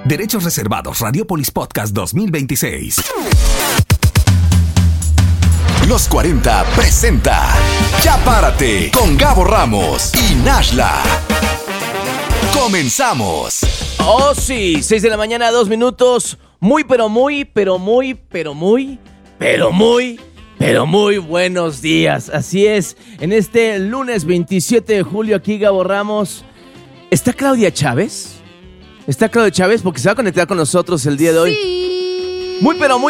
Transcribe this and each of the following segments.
Derechos reservados. Radiopolis Podcast 2026. Los 40 presenta Ya Párate con Gabo Ramos y Nashla. Comenzamos. Oh sí, 6 de la mañana, 2 minutos. Muy buenos días. Así es, en este lunes 27 de julio aquí Gabo Ramos. ¿Está Claudia Chávez? ¿Está Claudia Chávez? Porque se va a conectar con nosotros el día de hoy. Sí. Muy ¡Buenos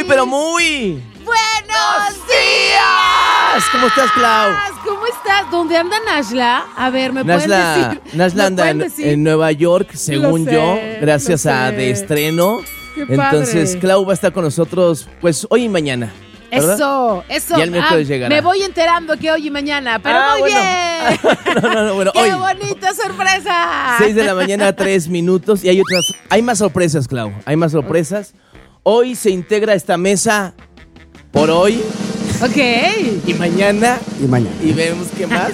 días! ¿Cómo estás, Clau? ¿Cómo estás? ¿Dónde anda Nashla? A ver, ¿me pueden decir? Nashla anda en Nueva York, según yo, gracias a De Estreno. Qué Entonces, padre. Clau va a estar con nosotros, pues, hoy y mañana. ¿verdad? Eso. Y el miércoles llegará. Me voy enterando que hoy y mañana, pero muy bueno. bien. Bueno, ¡Qué hoy. bonita sorpresa! 6 de la mañana, 3 minutos. Y hay más sorpresas, Clau. Hay más sorpresas. Hoy se integra esta mesa por hoy. Ok. Y mañana. Y vemos qué más.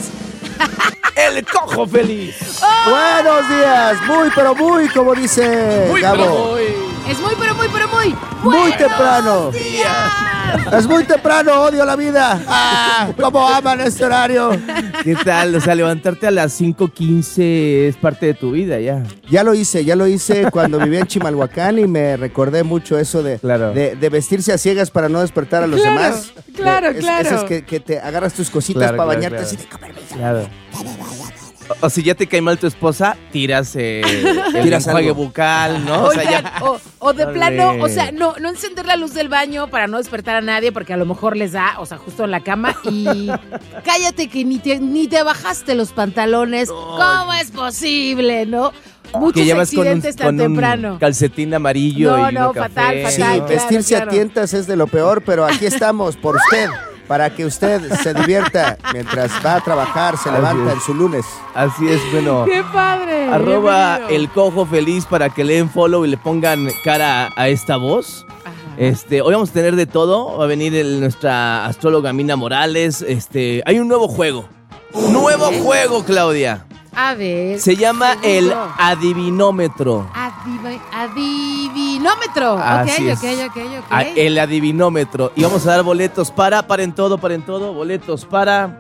El Cojo Feliz. Buenos días, muy, como dice Gabo. Es muy Muy buenos temprano. días. Es muy temprano, odio la vida. ¿Cómo aman este horario? ¿Qué tal? O sea, levantarte a las 5:15 es parte de tu vida ya. Ya lo hice cuando vivía en Chimalhuacán y me recordé mucho eso de vestirse a ciegas para no despertar a los demás. Claro. Esas que te agarras tus cositas para bañarte así de comer. Claro. O si ya te cae mal tu esposa, tiras el enjuague algo. bucal, ¿no? Oigan, o de Dale. plano, o sea, no encender la luz del baño para no despertar a nadie porque a lo mejor les da, o sea, justo en la cama y cállate que ni te bajaste los pantalones. ¿Cómo es posible, no? Muchos que llevas accidentes tan temprano. un calcetín amarillo No, y no, café. fatal. Sí, Claro, vestirse claro. a tientas es de lo peor, pero aquí estamos por usted, para que usted se divierta mientras va a trabajar, se levanta en su lunes. Así es, bueno. ¡Qué padre! Arroba bienvenido. el Cojo Feliz para que le den follow y le pongan cara a esta voz. Ajá. Hoy vamos a tener de todo. Va a venir nuestra astróloga Mina Morales. Hay un nuevo juego. Nuevo juego, Claudia. A ver. Se llama el seguro. adivinómetro. Adivinómetro. Así Ok. es. El adivinómetro. Y vamos a dar boletos paren todo. Boletos para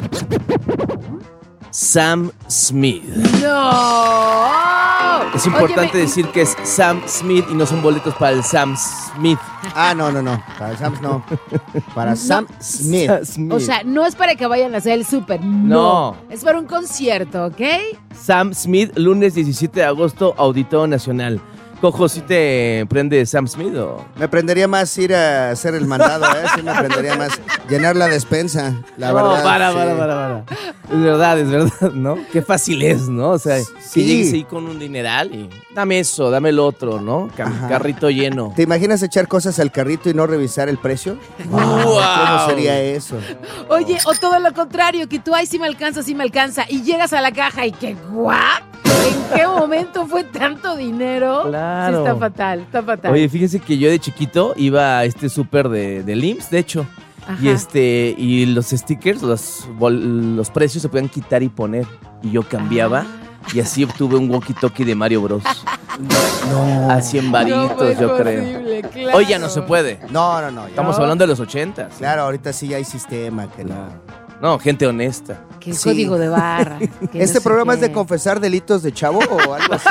Sam Smith. ¡No! Es importante Óyeme, decir que es Sam Smith y no son boletos para el Sam Smith. No. Para Sam no. Para Sam Smith. Sam Smith. O sea, no es para que vayan a hacer el súper. No. Es para un concierto, ¿ok? Sam Smith, lunes 17 de agosto, Auditorio Nacional. Cojo, ¿sí te prende Sam Smith o...? Me prendería más ir a hacer el mandado, Sí me prendería más llenar la despensa, la verdad. No, para. Es verdad, ¿no? Qué fácil es, ¿no? O sea, que Sí. llegues ahí con un dineral y dame eso, dame el otro, ¿no? Ajá. Carrito lleno. ¿Te imaginas echar cosas al carrito y no revisar el precio? ¡Guau! ¿Cómo sería eso? Oye, o todo lo contrario, que tú, ay, sí me alcanza, y llegas a la caja y que, ¿what? ¿En qué momento fue tanto dinero? Claro. Sí, está fatal. Oye, fíjense que yo de chiquito iba a este súper del IMSS, de hecho. Ajá. Y los stickers, los precios se podían quitar y poner. Y yo cambiaba. Y así obtuve un walkie-talkie de Mario Bros. No. A 100 varitos, No fue yo creo. posible, claro. Hoy ya no se puede. No. ya. Estamos hablando de los 80s. Claro, ahorita sí ya hay sistema que no. No, gente honesta. Que el Sí. código de barra. que ¿Este no sé programa es qué. de confesar delitos de chavo o algo así?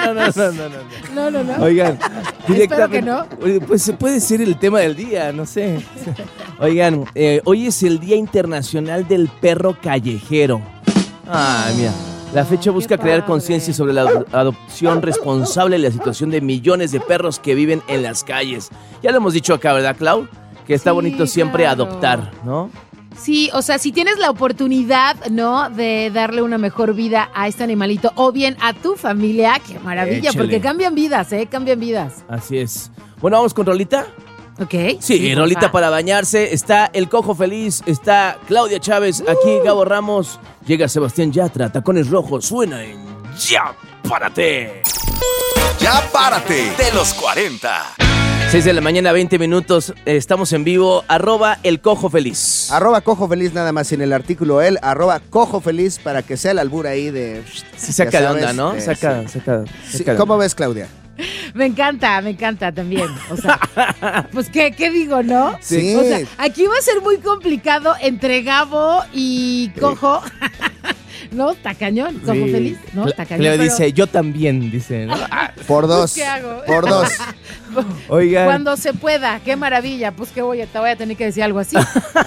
No. Oigan, Espero que no. Oye, pues puede ser el tema del día, no sé. Oigan, hoy es el Día Internacional del Perro Callejero. Ay, mira. La fecha busca qué crear padre. conciencia sobre la adopción responsable y la situación de millones de perros que viven en las calles. Ya lo hemos dicho acá, ¿verdad, Clau? Que está Sí, bonito siempre claro. adoptar, ¿no? Sí, o sea, si tienes la oportunidad, ¿no? De darle una mejor vida a este animalito o bien a tu familia, qué maravilla, Échale. porque cambian vidas, cambian vidas. Así es. Bueno, vamos con Rolita. ¿Ok? Sí, rolita porfa. para bañarse. Está el Cojo Feliz, está Claudia Chávez, aquí Gabo Ramos. Llega Sebastián Yatra, Tacones Rojos, suena en Ya Párate. Ya Párate de los 40. 6 de la mañana, 20 minutos. Estamos en vivo. @ el Cojo Feliz. @Cojo Feliz nada más sin el artículo él, @Cojo Feliz para que sea el albur ahí de... Sí, saca ya de sabes, onda, ¿no? de- saca sí. de ¿Cómo onda. ves, Claudia? Me encanta también. O sea, pues ¿qué digo, no? Sí. O sea, aquí va a ser muy complicado entre Gabo y Cojo. ¿No? Está cañón, somos felices, ¿no? Está cañón. Le dice, yo también, dice, ¿no? Por dos. ¿Qué hago? Por dos. Oigan. Cuando se pueda, qué maravilla. Pues que te voy a tener que decir algo así.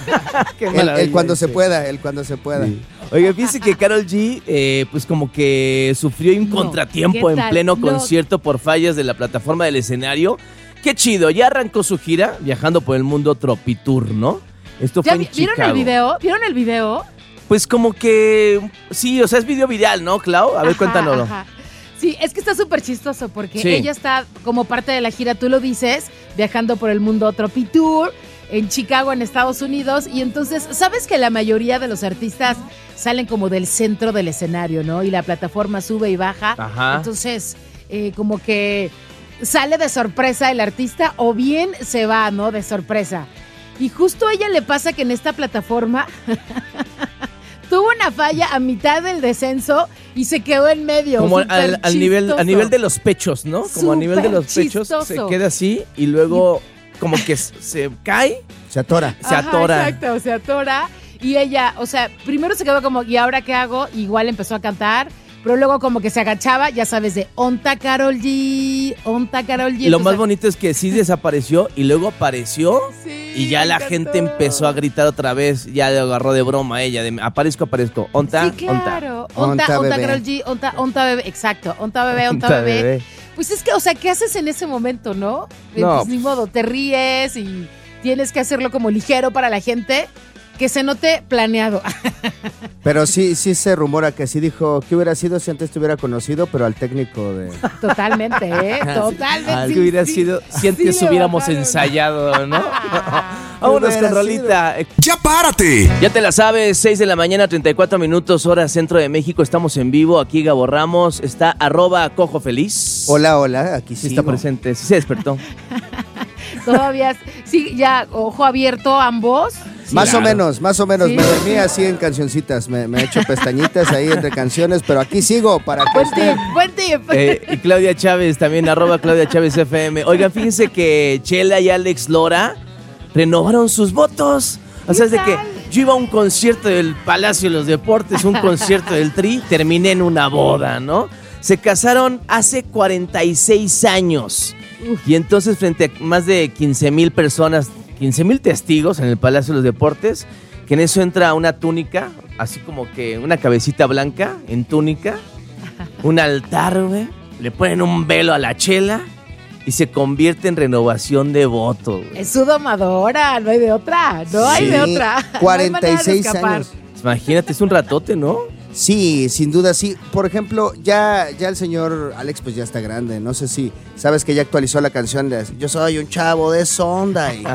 El cuando se pueda. Sí. Oiga, fíjese que Karol G, pues como que sufrió un contratiempo en pleno concierto por fallas de la plataforma del escenario. Qué chido, ya arrancó su gira viajando por el mundo Tropitour, ¿no? Esto fue en Chicago. ¿Vieron el video? Pues como que, sí, o sea, es video viral, ¿no, Clau? A ver, cuéntanoslo. Ajá. Sí, es que está súper chistoso porque ella está como parte de la gira, tú lo dices, viajando por el mundo Tropitour en Chicago, en Estados Unidos. Y entonces, ¿sabes que la mayoría de los artistas salen como del centro del escenario, ¿no? Y la plataforma sube y baja. Ajá. Entonces, como que sale de sorpresa el artista o bien se va, ¿no? De sorpresa. Y justo a ella le pasa que en esta plataforma tuvo una falla a mitad del descenso y se quedó en medio. Como al nivel de los pechos, ¿no? Como a nivel de los pechos se queda así y luego como que se cae. Se atora. Exacto, se atora. Y ella, o sea, primero se quedó como, ¿y ahora qué hago? Igual empezó a cantar. Pero luego como que se agachaba, ya sabes, de Onta Karol G. Y lo más bonito es que sí desapareció y luego apareció y ya la gente empezó a gritar otra vez, ya le agarró de broma a ella, de aparezco, Onta, sí, claro. Onta Karol G, Onta bebé, exacto, Onta bebé. Pues es que, o sea, ¿qué haces en ese momento, no? Pues ni modo, te ríes y tienes que hacerlo como ligero para la gente. Que se note planeado. Pero sí se rumora que sí dijo que hubiera sido si antes te hubiera conocido, pero al técnico de... Totalmente, totalmente. Que hubiera sido si antes hubiéramos ensayado, ¿no? Vámonos con rolita. ¡Ya párate! Ya te la sabes, 6 de la mañana, 34 minutos, hora Centro de México. Estamos en vivo, aquí Gabo Ramos, está @CojoFeliz. Hola, aquí sí está presente, sí se despertó. Todavía, sí, ya, ojo abierto ambos. Sí, más o menos. Sí. Me dormí así en cancioncitas, me he hecho pestañitas ahí entre canciones, pero aquí sigo para que Buen tip. Y Claudia Chávez también, @Claudia Chávez FM. Oigan, fíjense que Chela y Alex Lora renovaron sus votos. O sea, es de que yo iba a un concierto del Palacio de los Deportes, un concierto del Tri, terminé en una boda, ¿no? Se casaron hace 46 años. Y entonces frente a más de 15,000 personas, 15,000 testigos en el Palacio de los Deportes, que en eso entra una túnica, así como que una cabecita blanca en túnica, un altar, güey, le ponen un velo a la Chela y se convierte en renovación de voto. Güey. Es su domadora, no hay de otra, hay de otra. 46 años. Imagínate, es un ratote, ¿no? Sí, sin duda, sí. Por ejemplo, ya el señor Alex pues ya está grande. No sé si sabes que ya actualizó la canción de Yo soy un chavo de sonda. Y...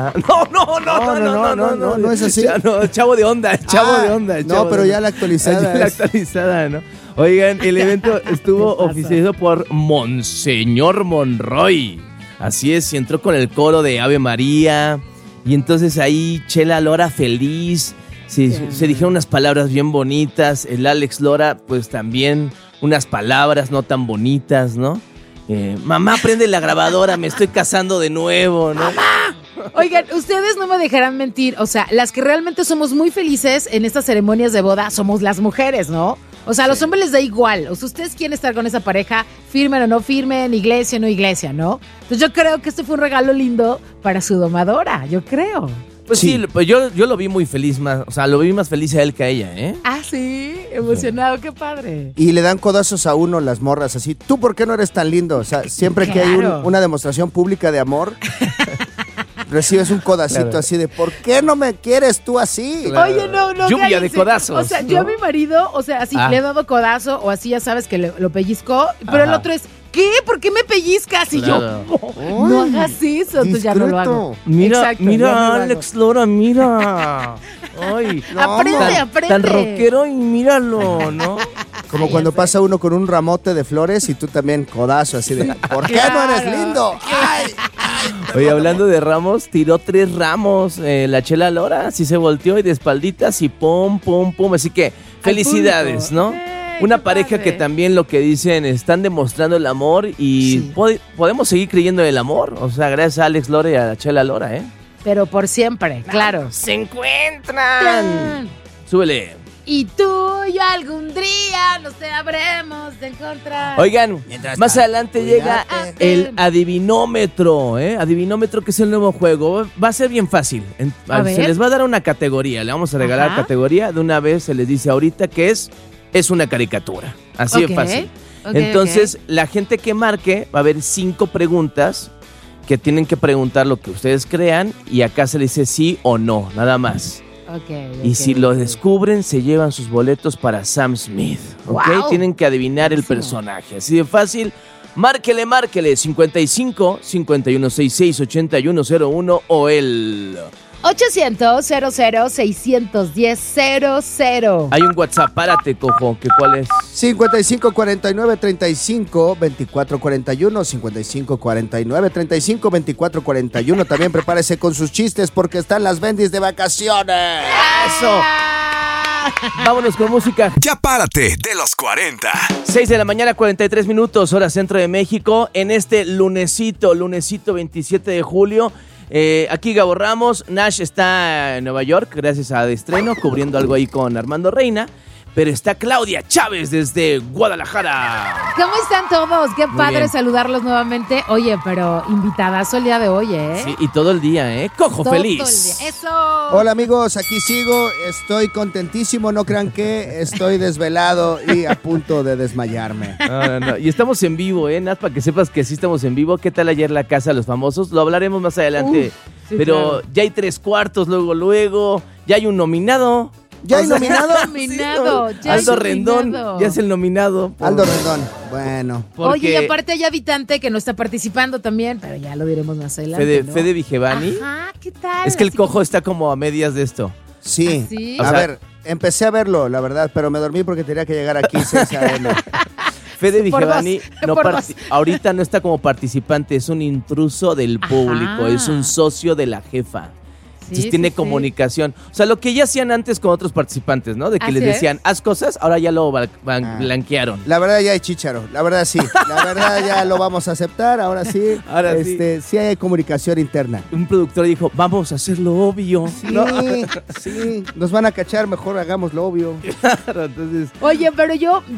No es así. No, chavo de onda, de onda. No, pero ya la actualizada. La actualizada, ¿no? Oigan, el evento estuvo oficializado por Monseñor Monroy. Así es, y entró con el coro de Ave María. Y entonces ahí Chela Lora feliz. Sí, se dijeron unas palabras bien bonitas. El Alex Lora, pues también unas palabras no tan bonitas, ¿no? Mamá, prende la grabadora, me estoy casando de nuevo, ¿no? ¡Mamá! Oigan, ustedes no me dejarán mentir. O sea, las que realmente somos muy felices en estas ceremonias de boda somos las mujeres, ¿no? O sea, a los hombres les da igual. O sea, ustedes quieren estar con esa pareja, firmen o no firmen, iglesia o no iglesia, ¿no? Entonces yo creo que este fue un regalo lindo para su domadora, yo creo. Pues sí, pues yo lo vi muy feliz, o sea, lo vi más feliz a él que a ella, ¿eh? Ah, sí, emocionado, qué padre. Y le dan codazos a uno las morras así, ¿tú por qué no eres tan lindo? O sea, siempre que hay una demostración pública de amor, recibes un codacito así de, ¿por qué no me quieres tú así? Claro. Oye, no, lluvia cállense. De codazos. O sea, yo a mi marido, o sea, así le he dado codazo o así, ya sabes que lo pellizcó, pero el otro es, ¿qué? ¿Por qué me pellizcas? Y yo, no hagas eso, entonces ya no lo hago. Mira, Alex Lora, mira. Ay, aprende. Tan rockero y míralo, ¿no? Como cuando pasa uno con un ramote de flores y tú también codazo así de, ¿por qué no eres lindo? ¡Ay! Oye, hablando de ramos, tiró 3 ramos la Chela Lora, así se volteó y de espalditas y pum, así que felicidades, ¿no? Una qué pareja padre. que también lo que dicen, están demostrando el amor y Sí. podemos seguir creyendo en el amor. O sea, gracias a Alex Lora y a Chela Lora, ¿eh? Pero por siempre, claro. ¡Se encuentran! Súbele. Y tú y yo algún día nos habremos de encontrar. Oigan, Mientras más tanto, adelante llega cuídate. el adivinómetro, ¿eh? Adivinómetro, que es el nuevo juego. Va a ser bien fácil. A Se ver. les va a dar una categoría. Le vamos a regalar Ajá. categoría. De una vez se les dice ahorita que es una caricatura. Así Ok, de fácil. ok, Entonces, la gente que marque, va a haber 5 preguntas que tienen que preguntar lo que ustedes crean. Y acá se les dice sí o no, nada más. Y si lo descubren, se llevan sus boletos para Sam Smith. ¿Ok? Wow. Tienen que adivinar el personaje. Así de fácil. Márquele. 55 5166 8101 o el... 800-00-610-00. Hay un WhatsApp, párate, cojo. ¿Cuál es? 55 49 35 24 41, 55 49 35 24 41. También prepárese con sus chistes porque están las bendis de vacaciones. ¡Eso! Vámonos con música. Ya párate de los 40. 6 de la mañana, 43 minutos, hora centro de México. En este lunesito 27 de julio. Aquí Gabo Ramos. Nash está en Nueva York, gracias a De Estreno, cubriendo algo ahí con Armando Reina. Pero está Claudia Chávez desde Guadalajara. ¿Cómo están todos? Qué Muy padre bien. saludarlos nuevamente. Oye, pero invitadazo el día de hoy, ¿eh? Sí, y todo el día, ¿eh? Cojo Todo feliz. el día. ¡Eso! Hola amigos, aquí sigo. Estoy contentísimo. No crean que estoy desvelado y a punto de desmayarme. No. Y estamos en vivo, ¿eh? Nada, para que sepas que sí estamos en vivo. ¿Qué tal ayer la Casa de los Famosos? Lo hablaremos más adelante. Sí, pero claro. ya hay 3/4, luego. Ya hay un nominado. ¿Ya hay O sea, nominado? Nominado, ya Aldo es Rendón nominado. ya es el nominado. Aldo Rendón. Bueno. Porque Oye, y aparte hay habitante que no está participando también, pero ya lo diremos más adelante, ¿no? Fede Vigevani. Ajá, ¿qué tal? Es que el Así cojo está como a medias de esto. Sí. ¿Ah, sí? O A sea- ver, empecé a verlo, la verdad, pero me dormí porque tenía que llegar aquí 6 a.m. Fede Por Vigevani dos, por dos. ahorita no está como participante, es un intruso del Ajá. público, es un socio de la jefa. Entonces Sí, tiene sí, sí. comunicación. O sea, lo que ya hacían antes con otros participantes, ¿no? De que Así les decían, es. haz cosas, ahora ya lo blanquearon. La verdad ya hay chícharo, la verdad sí. La verdad ya lo vamos a aceptar, ahora sí. Ahora sí. Sí hay comunicación interna. Un productor dijo, vamos a hacerlo obvio. Sí, sí, nos van a cachar, mejor hagámoslo obvio. Claro, entonces, Oye, pero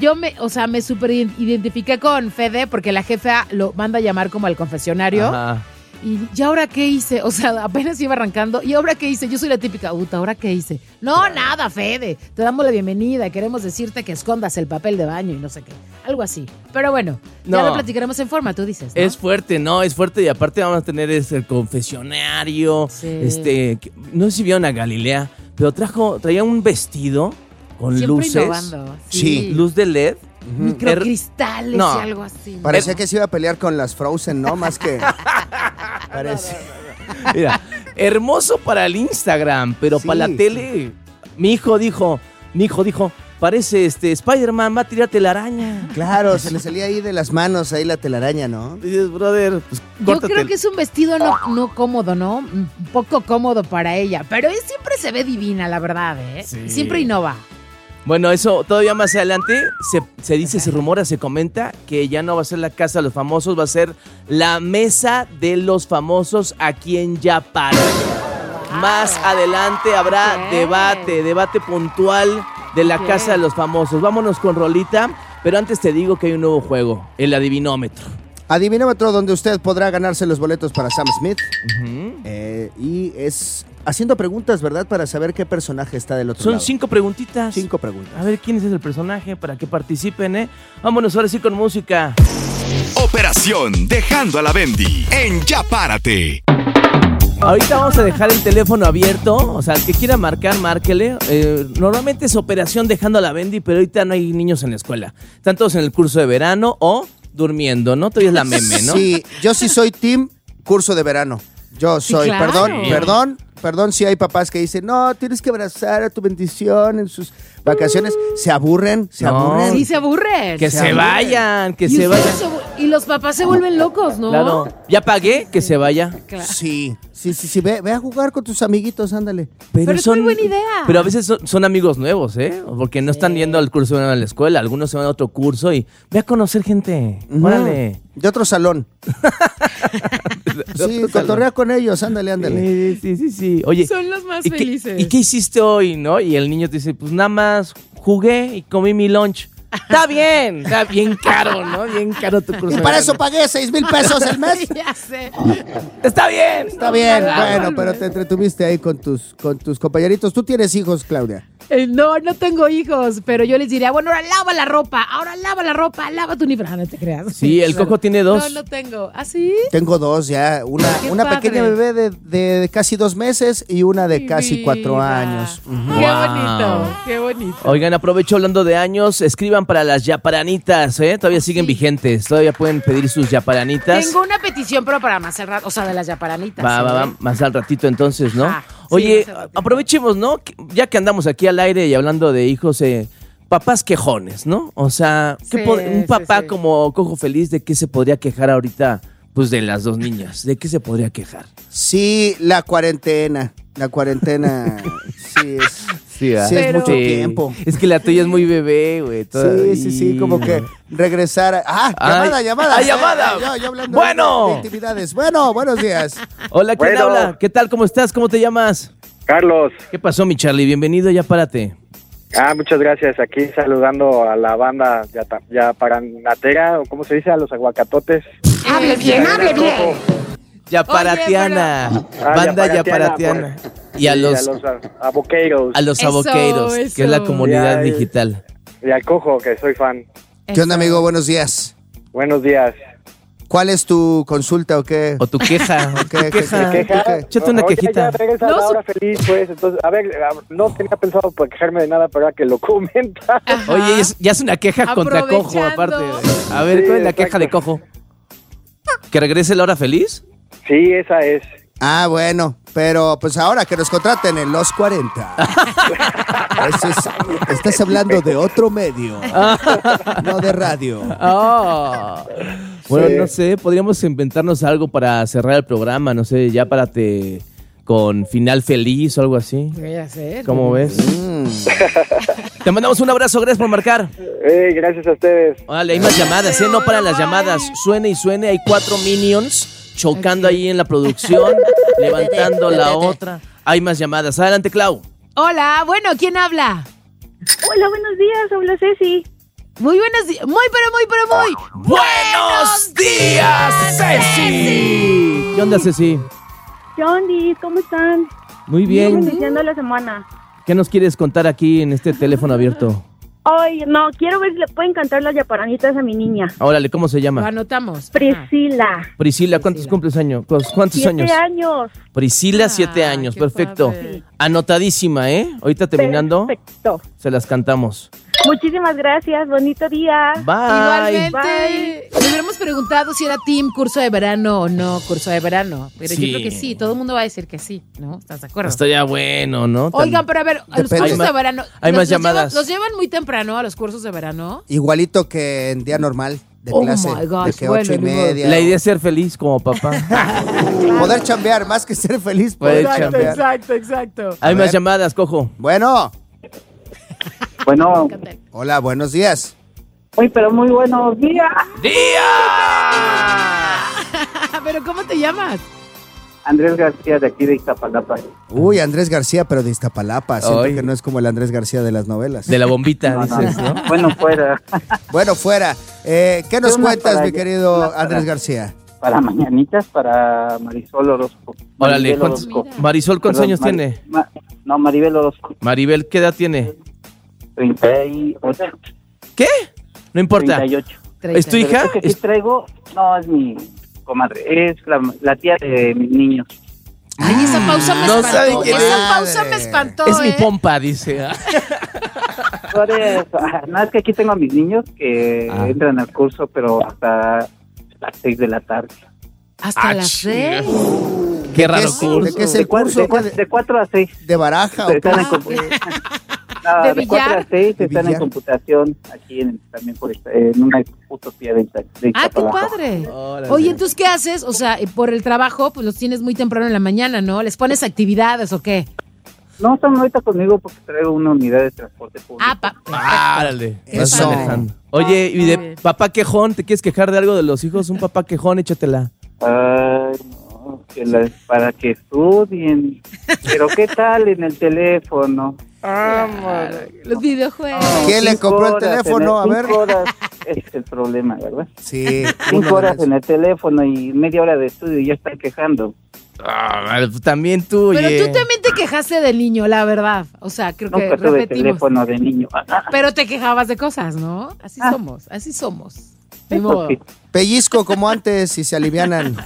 me súper identifiqué con Fede porque la jefa lo manda a llamar como al confesionario. ajá. ¿Y ahora qué hice? O sea, apenas iba arrancando. ¿Y ahora qué hice? Yo soy la típica, ¿ahora qué hice? No, nada, Fede. Te damos la bienvenida. Queremos decirte que escondas el papel de baño y no sé qué. Algo así. Pero bueno, ya No. lo platicaremos en forma, tú dices, ¿no? Es fuerte, ¿no? Es fuerte y aparte vamos a tener el confesionario. Sí. No sé si vieron a Galilea, pero traía un vestido con Siempre luces. innovando. Sí. Luz de LED. Microcristales No. y algo así. Parecía que se iba a pelear con las Frozen, ¿no? Más que... Parece. Mira, hermoso para el Instagram, pero Sí, para la tele. Mi hijo dijo, parece Spider-Man, va a tirarte la araña. Claro, se le salía ahí de las manos ahí la telaraña, ¿no? Dices, brother, pues Yo córtate creo que es un vestido no cómodo, ¿no? Un poco cómodo para ella. Pero siempre se ve divina, la verdad, ¿eh? Sí. Siempre innova. Bueno, eso todavía más adelante se dice, se rumora, se comenta que ya no va a ser la Casa de los Famosos, va a ser la Mesa de los Famosos aquí en Ya Párate. Más adelante habrá Ok. debate puntual de la Ok. Casa de los Famosos. Vámonos con rolita, pero antes te digo que hay un nuevo juego, el adivinómetro. Adivinómetro donde usted podrá ganarse los boletos para Sam Smith. Y es haciendo preguntas, ¿verdad? Para saber qué personaje está del otro Son lado. 5 preguntitas. 5 preguntas. A ver quién es el personaje para que participen, ¿eh? Vámonos ahora sí con música. Operación Dejando a la Bendy en Ya Párate. Ahorita vamos a dejar el teléfono abierto, o sea, el que quiera marcar, márquele. Normalmente es operación dejando a la Bendy, pero ahorita no hay niños en la escuela. Están todos en el curso de verano o durmiendo, ¿no? Todavía es la meme, ¿no? Sí, yo sí soy team curso de verano. Yo Sí, soy, claro. perdón si hay papás que dicen, no, tienes que abrazar a tu bendición en sus vacaciones. Se aburren. No. Sí, se aburren. Que Se se aburren. vayan, que ¿Y se ustedes vayan. Y los papás se vuelven locos, ¿no? Claro. Ya pagué, que se vaya. Claro. Sí. Ve a jugar con tus amiguitos, ándale. Pero es muy buena idea. Pero a veces son amigos nuevos, ¿eh? Porque no están yendo al curso de la escuela. Algunos se van a otro curso y ve a conocer gente. Órale. De otro salón. Sí, cotorrea con ellos, ándale. Sí. Oye, Son los más ¿y felices. ¿y qué hiciste hoy, no? Y el niño te dice, pues nada más jugué y comí mi lunch. Está bien caro, ¿no? Bien caro tu curso. Y para eso pagué 6,000 pesos el mes. Ya sé. Está bien. Está bien, bueno, pero te entretuviste ahí con tus compañeritos. ¿Tú tienes hijos, Claudia? No tengo hijos, pero yo les diría, bueno, ahora lava la ropa, lava tu uniforme. No te creas. Sí, el Coco tiene 2. No tengo. ¿Ah, sí? Tengo 2 ya. Una padre. pequeña bebé de casi 2 meses y una de Mi casi 4 vida. años. Qué bonito. Oigan, aprovecho hablando de años, escriban para las yaparanitas, ¿eh? Todavía siguen vigentes, todavía pueden pedir sus yaparanitas. Tengo una petición, pero para más al rato, o sea, de las yaparanitas. Va, más al ratito entonces, ¿no? Ajá, sí, Oye, más al ratito. aprovechemos, ¿no? Ya que andamos aquí al aire y hablando de hijos, papás quejones, ¿no? O sea, un papá sí. como Cojo Feliz, ¿de qué se podría quejar ahorita? Pues de las 2 niñas, ¿de qué se podría quejar? Sí, la cuarentena. Sí es. Sí, es mucho tiempo. Es que la tuya es muy bebé, güey. Sí, como que regresar. Llamada. ¡Ay, llamada! Yo hablando Bueno. de intimidades. Bueno, buenos días. Hola, ¿quién Bueno. habla? ¿Qué tal? ¿Cómo estás? ¿Cómo te llamas? Carlos, ¿Qué pasó, mi Charlie? Bienvenido, ya párate. muchas gracias. Aquí saludando a la banda yaparanatera, o cómo se dice, a los aguacatotes. Hable bien. Yaparatiana. Banda Yaparatiana. Y a los aboqueiros. a los Eso, aboqueiros, eso. que es la comunidad Ya, digital. Y al Cojo, que soy fan. ¿Qué onda, amigo? Buenos días. Buenos días. ¿Cuál es tu consulta o qué? O tu queja. ¿Qué? ¿Queja? Échate una Oye, quejita. Ya regresa la hora feliz, pues. Entonces, no tenía pensado por quejarme de nada, pero ahora que lo comenta. Oye, ya es una queja contra Cojo, Aprovechando. aparte. A ver, Sí, ¿cuál es la exacto. queja de Cojo? ¿Que regrese la hora feliz? Sí, esa es. Ah, bueno, pero pues ahora que nos contraten en los 40. Estás hablando de otro medio, no de radio. Bueno, Sí. no sé, podríamos inventarnos algo para cerrar el programa, no sé, ya párate con final feliz o algo así. Voy a hacer. ¿Cómo ves? Te mandamos un abrazo, gracias por marcar. Gracias a ustedes. Vale, hay más llamadas, no paran las llamadas. Suene y suene, hay 4 minions chocando ahí en la producción, levantando la otra. Hay más llamadas. Adelante, Clau. Hola, bueno, ¿quién habla? Hola, buenos días, habla Ceci. Muy buenos días. Muy. ¡Buenos días, Ceci! ¿Qué onda, Ceci? ¿Qué onda? ¿Cómo están? Muy Bien. bien. Iniciando la semana. ¿Qué nos quieres contar aquí en este teléfono abierto? Ay, no, quiero ver si le pueden cantar las yaparanitas a mi niña. Órale, ¿cómo se Lo llama? anotamos. Priscila. Priscila, ¿cuántos cumples años? ¿Cuántos 7 años? años. Priscila, 7 años, qué perfecto. padre. Anotadísima, ¿eh? Ahorita terminando, Perfecto. se las cantamos. Muchísimas gracias, bonito día. Bye. Igualmente. Le hubiéramos preguntado si era team curso de verano o no curso de verano. Pero Sí. yo creo que sí, todo el mundo va a decir que sí, ¿no? ¿Estás de acuerdo? Estaría bueno, ¿no? Oigan, pero a ver, a los Depende. cursos Hay de ma- verano. hay más llamadas. ¿Los llevan muy temprano a los cursos de verano? Igualito que en día normal de Oh clase, my gosh, de que bueno, 8:30. La idea es ser feliz como papá. Poder chambear, más que ser feliz, Poder poder chambear. exacto. Hay A más ver. llamadas, Cojo. Bueno, Bueno, hola, buenos días. Pero muy buenos días. Pero ¿cómo te llamas? Andrés García de aquí de Iztapalapa. Uy, Andrés García, pero de Iztapalapa. Siento Ay. que no es como el Andrés García de las novelas. De la bombita, dices, ¿no? Bueno, fuera. Bueno, fuera. ¿Qué nos Una cuentas, para mi allá, querido una para- Andrés García? Para mañanitas, para Marisol Orozco. Órale, Maribel ¿cuántos? Orozco. Marisol, ¿cuántos Perdón, años tiene? No, Maribel Orozco. Maribel, ¿qué edad tiene? 38. ¿Qué? No importa. 38. ¿Es tu Pero hija? esto que aquí traigo, no, es mi comadre. Es la tía de mis niños. Ay, esa pausa me No espantó. sabe quién Esa es. pausa me espantó, Es mi ¿eh? pompa, dice. Por eso, nada, es que aquí tengo a mis niños que Ah. entran al curso, pero hasta las 6 de la tarde. Hasta las 6. Qué raro es? curso. ¿De qué es el curso? De 4 a 6. ¿De baraja o qué? Están en de de 4 a billar. 6 ¿De están en billar? computación aquí también en una utopía de Ah, qué Iztapalapa. padre. Órale. Oye, entonces, ¿qué haces? O sea, por el trabajo, pues los tienes muy temprano en la mañana, ¿no? ¿Les pones actividades o qué? No, están ahorita conmigo porque traigo una unidad de transporte público. Árale. Vas Eso. manejando. Oye, y de bien. papá quejón, ¿te quieres quejar de algo de los hijos? Un papá quejón, échatela. Ay, no, para que estudien. Pero ¿qué tal en el teléfono? Los videojuegos. ¿Quién le 5 compró el horas teléfono? A ver. 5 horas es el problema, ¿verdad? Sí. 5 horas en el teléfono y media hora de estudio y ya están quejando. También tú, Pero oye. tú también te quejaste del niño, la verdad. O sea, creo que Nunca tuve repetimos. teléfono de niño. Pero te quejabas de cosas, ¿no? Así somos, así somos. Ni modo. Sí. Pellizco como antes y se alivianan.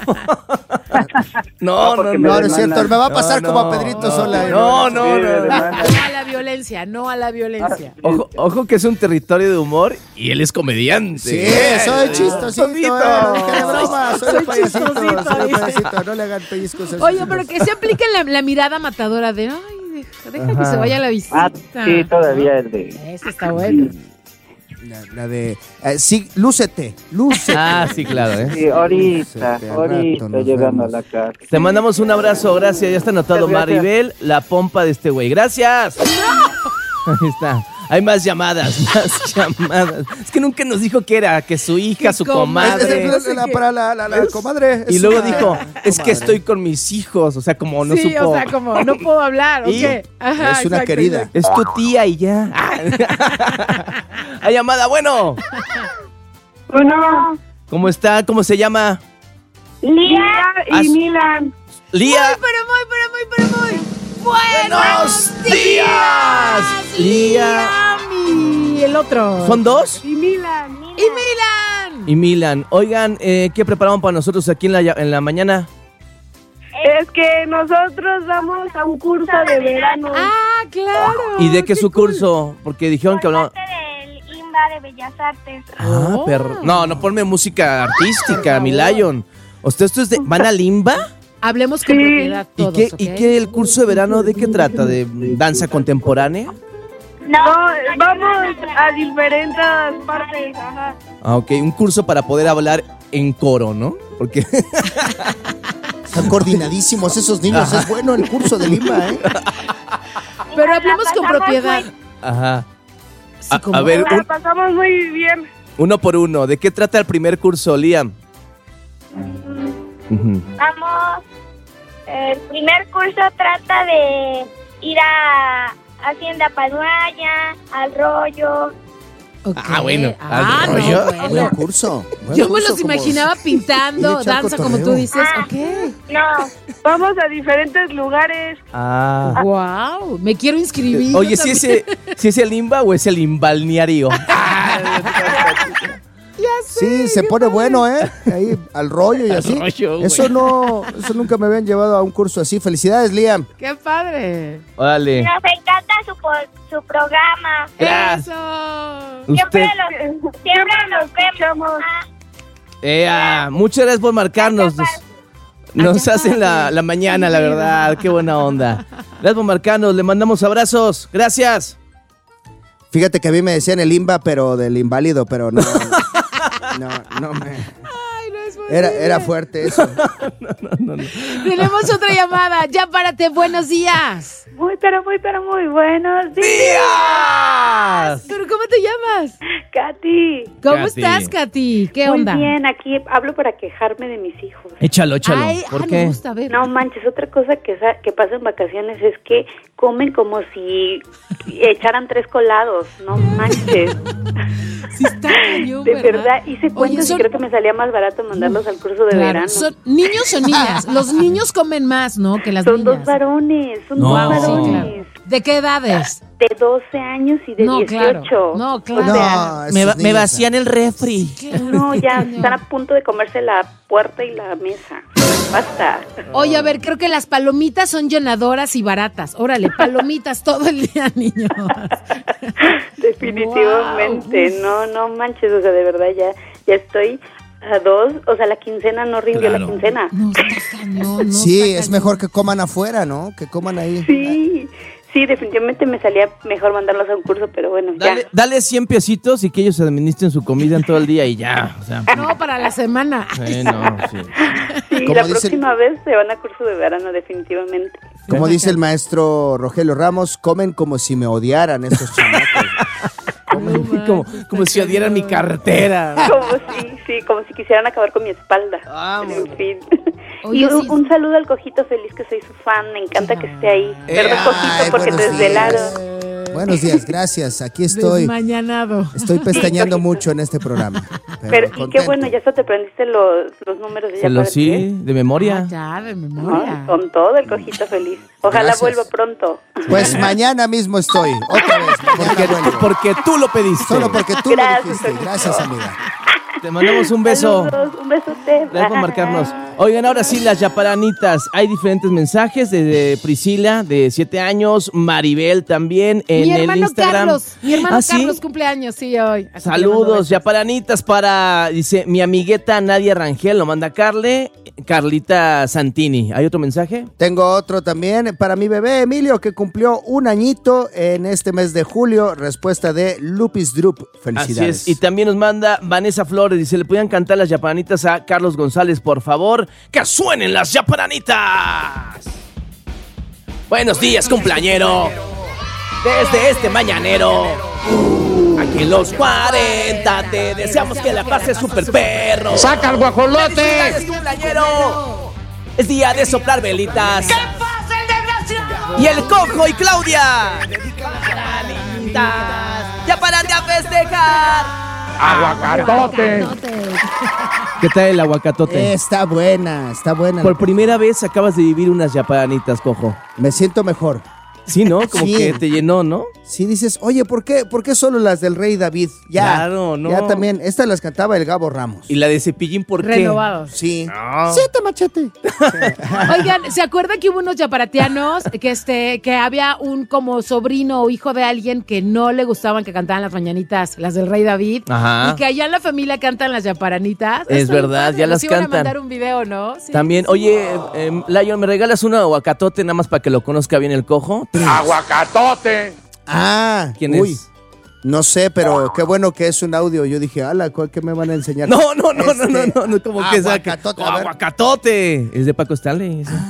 No, porque No, no es cierto. Me va a pasar No, como a no, Pedrito no, Sola. no, Sí, no. demanda. No a la violencia, no a la violencia. Ojo que es un territorio de humor y él es comediante. Sí, soy chistosito. Todito. Lo dije de broma. Soy Soy payasito. chistosito, Soy dice. payasito. No le hagan pellizcos a sus Oye, hijos. pero que se aplique la mirada matadora de, ay, deja que se vaya la visita. Sí, todavía es de... Eso está bueno. La de... sí, lúcete. Ah, sí, claro, ¿eh? Sí, ahorita Al rato nos llegando a vemos. la casa. Te mandamos un abrazo, gracias. Ya está anotado, Muchas gracias. Maribel, la pompa de este güey. ¡Gracias! Ahí está. Hay más llamadas, más llamadas. Es que nunca nos dijo que era, que su hija, su comadre. Para la comadre. Y es luego una dijo, es que comadre. estoy con mis hijos. O sea, como no Sí, supo. o sea, como no puedo hablar, ¿o ¿Y? qué? Ajá, Es una exacto, querida. exacto. Es tu tía y ya. Hay llamada, bueno. Bueno, ¿Cómo está? ¿Cómo se llama? Lía As- y Milan. Lía. Pero muy. ¡Buenos días! Lía. Y el otro. ¿Son dos? Y Milan. Y Milan. Y Milan. Oigan, ¿qué preparamos para nosotros aquí en la mañana? Es que nosotros vamos a un curso de verano. Ah, claro. ¿Y de qué es su curso? Porque dijeron que hablaban... del IMBA de Bellas Artes. Ah, perro. No, ponme música artística, mi Lion. ¿Ustedes van a Limba? Hablemos con propiedad ¿Y todos, qué, ¿ok? ¿Y qué el curso de verano de qué trata? ¿De danza contemporánea? No, vamos a diferentes partes. Ajá. Ah, ok, un curso para poder hablar en coro, ¿no? Porque... Están coordinadísimos esos niños. Es bueno el curso de Lima, ¿eh? Pero hablemos con propiedad. Ajá. Sí, A como- ver, La pasamos muy bien. uno por uno. ¿De qué trata el primer curso, Liam? Ujú. Vamos, el primer curso trata de ir a Hacienda Paduaya, al Rollo. Ok. Ah, bueno, Ah, al no, rollo. bueno. Buen curso. buen Yo me curso, los como- imaginaba pintando, ir a echar danza, como tú cotorreo. dices. Ah. Ok. No, Vamos a diferentes lugares. Ah. Wow, me quiero inscribir. Oye, yo ¿sí también. es el Limba o es el imbalneario? Sí, se pone bueno, ¿eh? Ahí al rollo y así. rollo, güey. Eso nunca me habían llevado a un curso así. Felicidades, Liam. ¡Qué padre! Órale. nos encanta su programa. Gracias. ¡Eso! Siempre Usted, nos vemos. muchas gracias por marcarnos. Nos hacen la mañana, la verdad. Qué buena onda. Gracias por marcarnos. Le mandamos abrazos. Gracias. Fíjate que a mí me decían el Imba, pero del inválido, pero no. No me. Ay, no es posible. Era fuerte eso. Tenemos otra llamada. Ya párate, buenos días. Muy buenos días. ¡Días! ¿Pero cómo te llamas? Katy. ¿Cómo Katy. estás, Katy? ¿Qué Muy onda? bien, aquí hablo para quejarme de mis hijos. Échalo. Ay, ¿Por me qué? gusta ver. No manches, otra cosa que pasa en vacaciones es que comen como si echaran 3 colados, no manches. Sí está cañón, De ¿verdad? verdad, hice cuentas son- y creo que me salía más barato mandarlos al curso de Claro, verano. ¿son niños o niñas? Los niños comen más, ¿no? Que las Son niñas. 2 varones, son No. 2 Sí, varones. claro. ¿De qué edades? De 12 años y de No, 18. claro. No, claro. O sea, No, esos niños, el refri. no, ya están a punto de comerse la puerta y la mesa. Basta. Oye, a ver, creo que las palomitas son llenadoras y baratas. Órale, palomitas todo el día, niños. Definitivamente, no manches, o sea, de verdad ya estoy a 2, o sea, la quincena no rindió Claro. la quincena. No, está cañón, no Sí, está es cañón. mejor que coman afuera, ¿no? Que coman ahí. Sí, definitivamente me salía mejor mandarlos a un curso, pero bueno, ya. Dale 100 pesitos y que ellos administren su comida en todo el día y ya. O sea, No, para la semana. no, sí. Sí, la próxima vez se van a curso de verano, definitivamente. Como dice el maestro Rogelio Ramos, comen como si me odiaran estos chamacos. Como si odiaran mi cartera. Como si quisieran acabar con mi espalda. En fin. Oye, Y un saludo al Cojito Feliz, que soy su fan, me encanta que esté ahí. Perdón, Cojito, porque te desvelaron. Buenos días, gracias. Aquí estoy. Desmañanado. Estoy pestañeando mucho en este programa. Pero y qué bueno, ya hasta te aprendiste los números de ya Sí, de memoria. Ya, de memoria. Con todo el Cojito Feliz. Ojalá Gracias. vuelva pronto. Pues mañana mismo estoy. Otra vez. Porque tú lo pediste. Solo porque tú lo dijiste. Gracias, amiga. Te mandamos un beso. Saludos, un besote. Gracias por marcarnos. Oigan, ahora sí, las yaparanitas. Hay diferentes mensajes de Priscila, de 7 años, Maribel también, en el Instagram. Mi hermano ¿sí? Carlos cumpleaños, sí, hoy. Así que le mando Saludos, besos. yaparanitas para, dice, mi amigueta Nadia Rangel, lo manda Carlita Santini. ¿Hay otro mensaje? Tengo otro también para mi bebé Emilio, que cumplió 1 añito en este mes de julio. Respuesta de Lupis Drup. Felicidades. Así es. Y también nos manda Vanessa Flores, dice, ¿le podían cantar las yaparanitas a Carlos González, por favor? ¡Que suenen las yaparanitas! Buenos días, cumpleañero. Desde este mañanero, aquí en los 40, te deseamos que la pases súper perro. ¡Saca el guajolote! ¡Felicidades, cumpleañero! Es día de soplar velitas. ¿Qué pasa, el desgraciado? Y el Cojo y Claudia. Ya paran de festejar. ¡Aguacatote! ¿Qué tal el aguacatote? Está buena, está buena. Por primera vez acabas de vivir unas yaparanitas, Cojo. Me siento mejor. Sí, ¿no? Como Sí. que te llenó, ¿no? Sí, dices, oye, ¿por qué solo las del Rey David? Ya, Claro, no. ya también. Estas las cantaba el Gabo Ramos. Y la de Cepillín, ¿por qué? Renovados. Sí. No. 7 machete. Oigan, ¿se acuerdan que hubo unos yaparatianos que había un como sobrino o hijo de alguien que no le gustaban que cantaban las mañanitas, las del Rey David? Ajá. Y que allá en la familia cantan las yaparanitas. Es Eso verdad, padre, ya nos las iban cantan. a mandar un video, ¿no? Sí, También, sí. oye, Lion, ¿me regalas un aguacatote nada más para que lo conozca bien el Cojo? ¡Aguacatote! Ah, ¿Quién uy. es? No sé, pero qué bueno que es un audio. Yo dije, ala, ¿qué me van a enseñar? No, como que saca. Aguacatote, a ver. Aguacatote. Es de Paco Stanley. ese.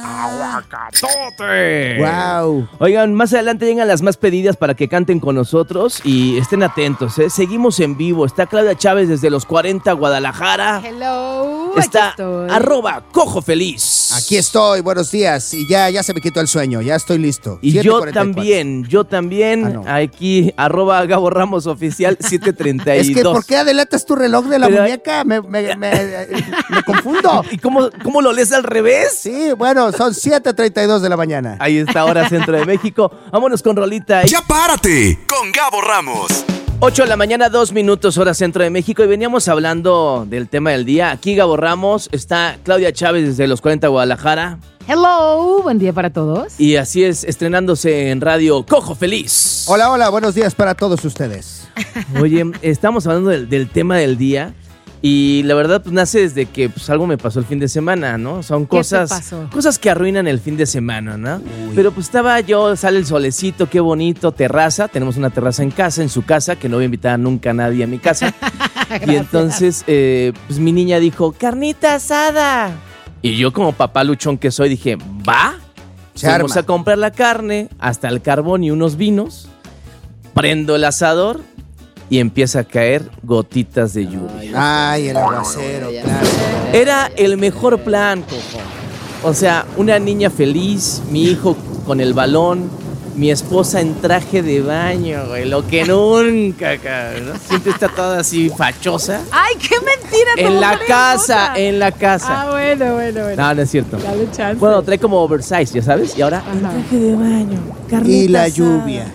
¡Aguacatote! Wow. Oigan, más adelante llegan las más pedidas para que canten con nosotros y estén atentos, ¿eh? Seguimos en vivo. Está Claudia Chávez desde los 40 Guadalajara. Hello, Está aquí estoy. @Cojo Feliz. Aquí estoy, buenos días. Y ya se me quitó el sueño, ya estoy listo. Y 7:44. yo también, Ah, no. aquí, @Gabo Ramos Oficial 732. Es que, ¿por qué adelantas tu reloj de la Pero- muñeca? Me confundo. ¿Y cómo lo lees al revés? Sí, bueno, son 7:32 de la mañana. Ahí está, hora Centro de México. Vámonos con rolita. Ya párate con Gabo Ramos. 8 de la mañana, 2 minutos, hora Centro de México. Y veníamos hablando del tema del día. Aquí Gabo Ramos, está Claudia Chávez desde los 40 Guadalajara. Hello, buen día para todos. Y así es, estrenándose en radio Cojo Feliz. Hola, buenos días para todos ustedes. Oye, estamos hablando del tema del día. Y la verdad, pues nace desde que pues, algo me pasó el fin de semana, ¿no? Son ¿Qué te cosas, pasó? cosas que arruinan el fin de semana, ¿no? Pero pues estaba yo, sale el solecito, qué bonito, terraza. Tenemos una terraza en casa, en su casa, que no voy a invitar nunca a nadie a mi casa. Y entonces, pues mi niña dijo, carnita asada. Y yo como papá luchón que soy, dije, ¿va? Se Vamos arma. a comprar la carne, hasta el carbón y unos vinos. Prendo el asador y empieza a caer gotitas de lluvia. Ay, el aguacero, claro. Era el mejor plan, Cojo. O sea, una niña feliz, mi hijo con el balón, mi esposa en traje de baño, güey, lo que nunca, cabrón, ¿no? Siempre está toda así fachosa. ¡Ay, qué mentira! tu En la mujer casa, hermosa. en la casa. Ah, bueno. No, no es cierto. Dale chance. Bueno, trae como oversize, ya sabes, y ahora el Ajá. traje de baño, carnita Y la asada. lluvia.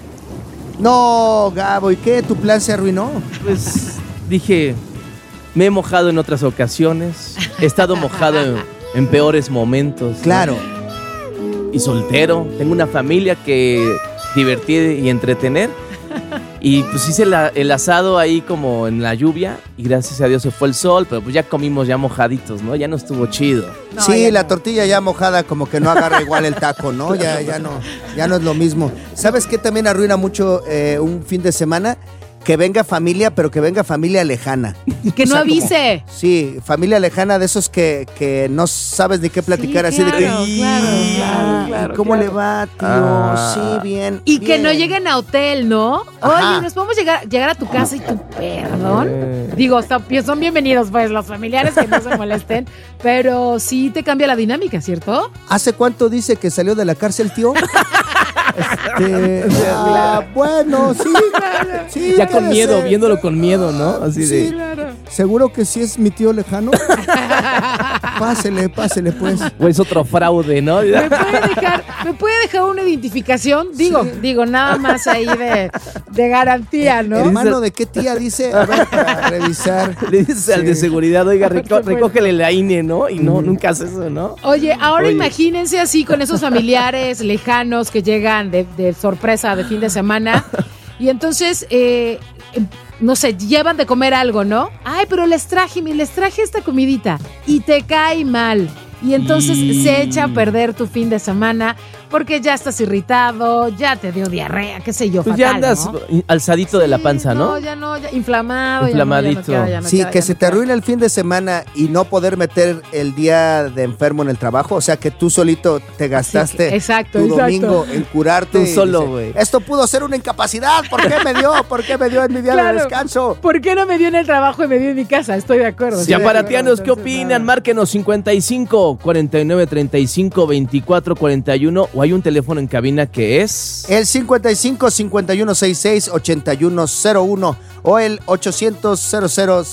No, Gabo, ¿y qué? ¿Tu plan se arruinó? Pues dije, me he mojado en otras ocasiones, he estado mojado en peores momentos. ¿no? Claro. Y soltero, tengo una familia que divertir y entretener. Y pues hice el asado ahí como en la lluvia y gracias a Dios se fue el sol, pero pues ya comimos ya mojaditos, ¿no? Ya no estuvo chido. No, sí, la tortilla ya mojada como que no agarra igual el taco, ¿no? Ya no es lo mismo. ¿Sabes qué también arruina mucho un fin de semana? Que venga familia, pero que venga familia lejana. Que no avise. Sí, familia lejana de esos que no sabes ni qué platicar, sí, así claro, de que... Claro, ¿Cómo le va, tío? Sí, bien. Y bien. que no lleguen a hotel, ¿no? Ajá. Oye, ¿nos podemos llegar a tu casa y tu perdón? Digo, son bienvenidos pues los familiares que no se molesten, pero sí te cambia la dinámica, ¿cierto? ¿Hace cuánto dice que salió de la cárcel, tío? Bueno, sí. Sí, ya con miedo, viéndolo con miedo, ¿no? Así sí, de... claro. ¿Seguro que sí es mi tío lejano? Pásele, pues. O es otro fraude, ¿no? ¿Me puede dejar una identificación? Digo, nada más ahí de garantía, ¿no? ¿Hermano de qué tía dice? A ver, para revisar. Le dices al de seguridad, oiga, recógele la INE, ¿no? Y no, nunca hace eso, ¿no? Oye, ahora imagínense así con esos familiares lejanos que llegan de sorpresa de fin de semana y entonces, no sé, llevan de comer algo, ¿no? Ay, pero les traje esta comidita y te cae mal. Y entonces se echa a perder tu fin de semana porque ya estás irritado, ya te dio diarrea, qué sé yo, pues fatal, ya andas ¿no? alzadito de la panza, ¿no? Ya inflamado. Inflamadito. Sí, que se te arruina el fin de semana y no poder meter el día de enfermo en el trabajo, o sea que tú solito te gastaste tu domingo en curarte. Tú solo, güey. Esto pudo ser una incapacidad, ¿por qué me dio? ¿Por qué me dio en mi día de descanso? ¿Por qué no me dio en el trabajo y me dio en mi casa? Estoy de acuerdo. Ya paratianos, ¿qué opinan? Márquenos 55 49 35 24 41 o hay un teléfono en cabina que es... El 55 51 66 8101 o el 800 00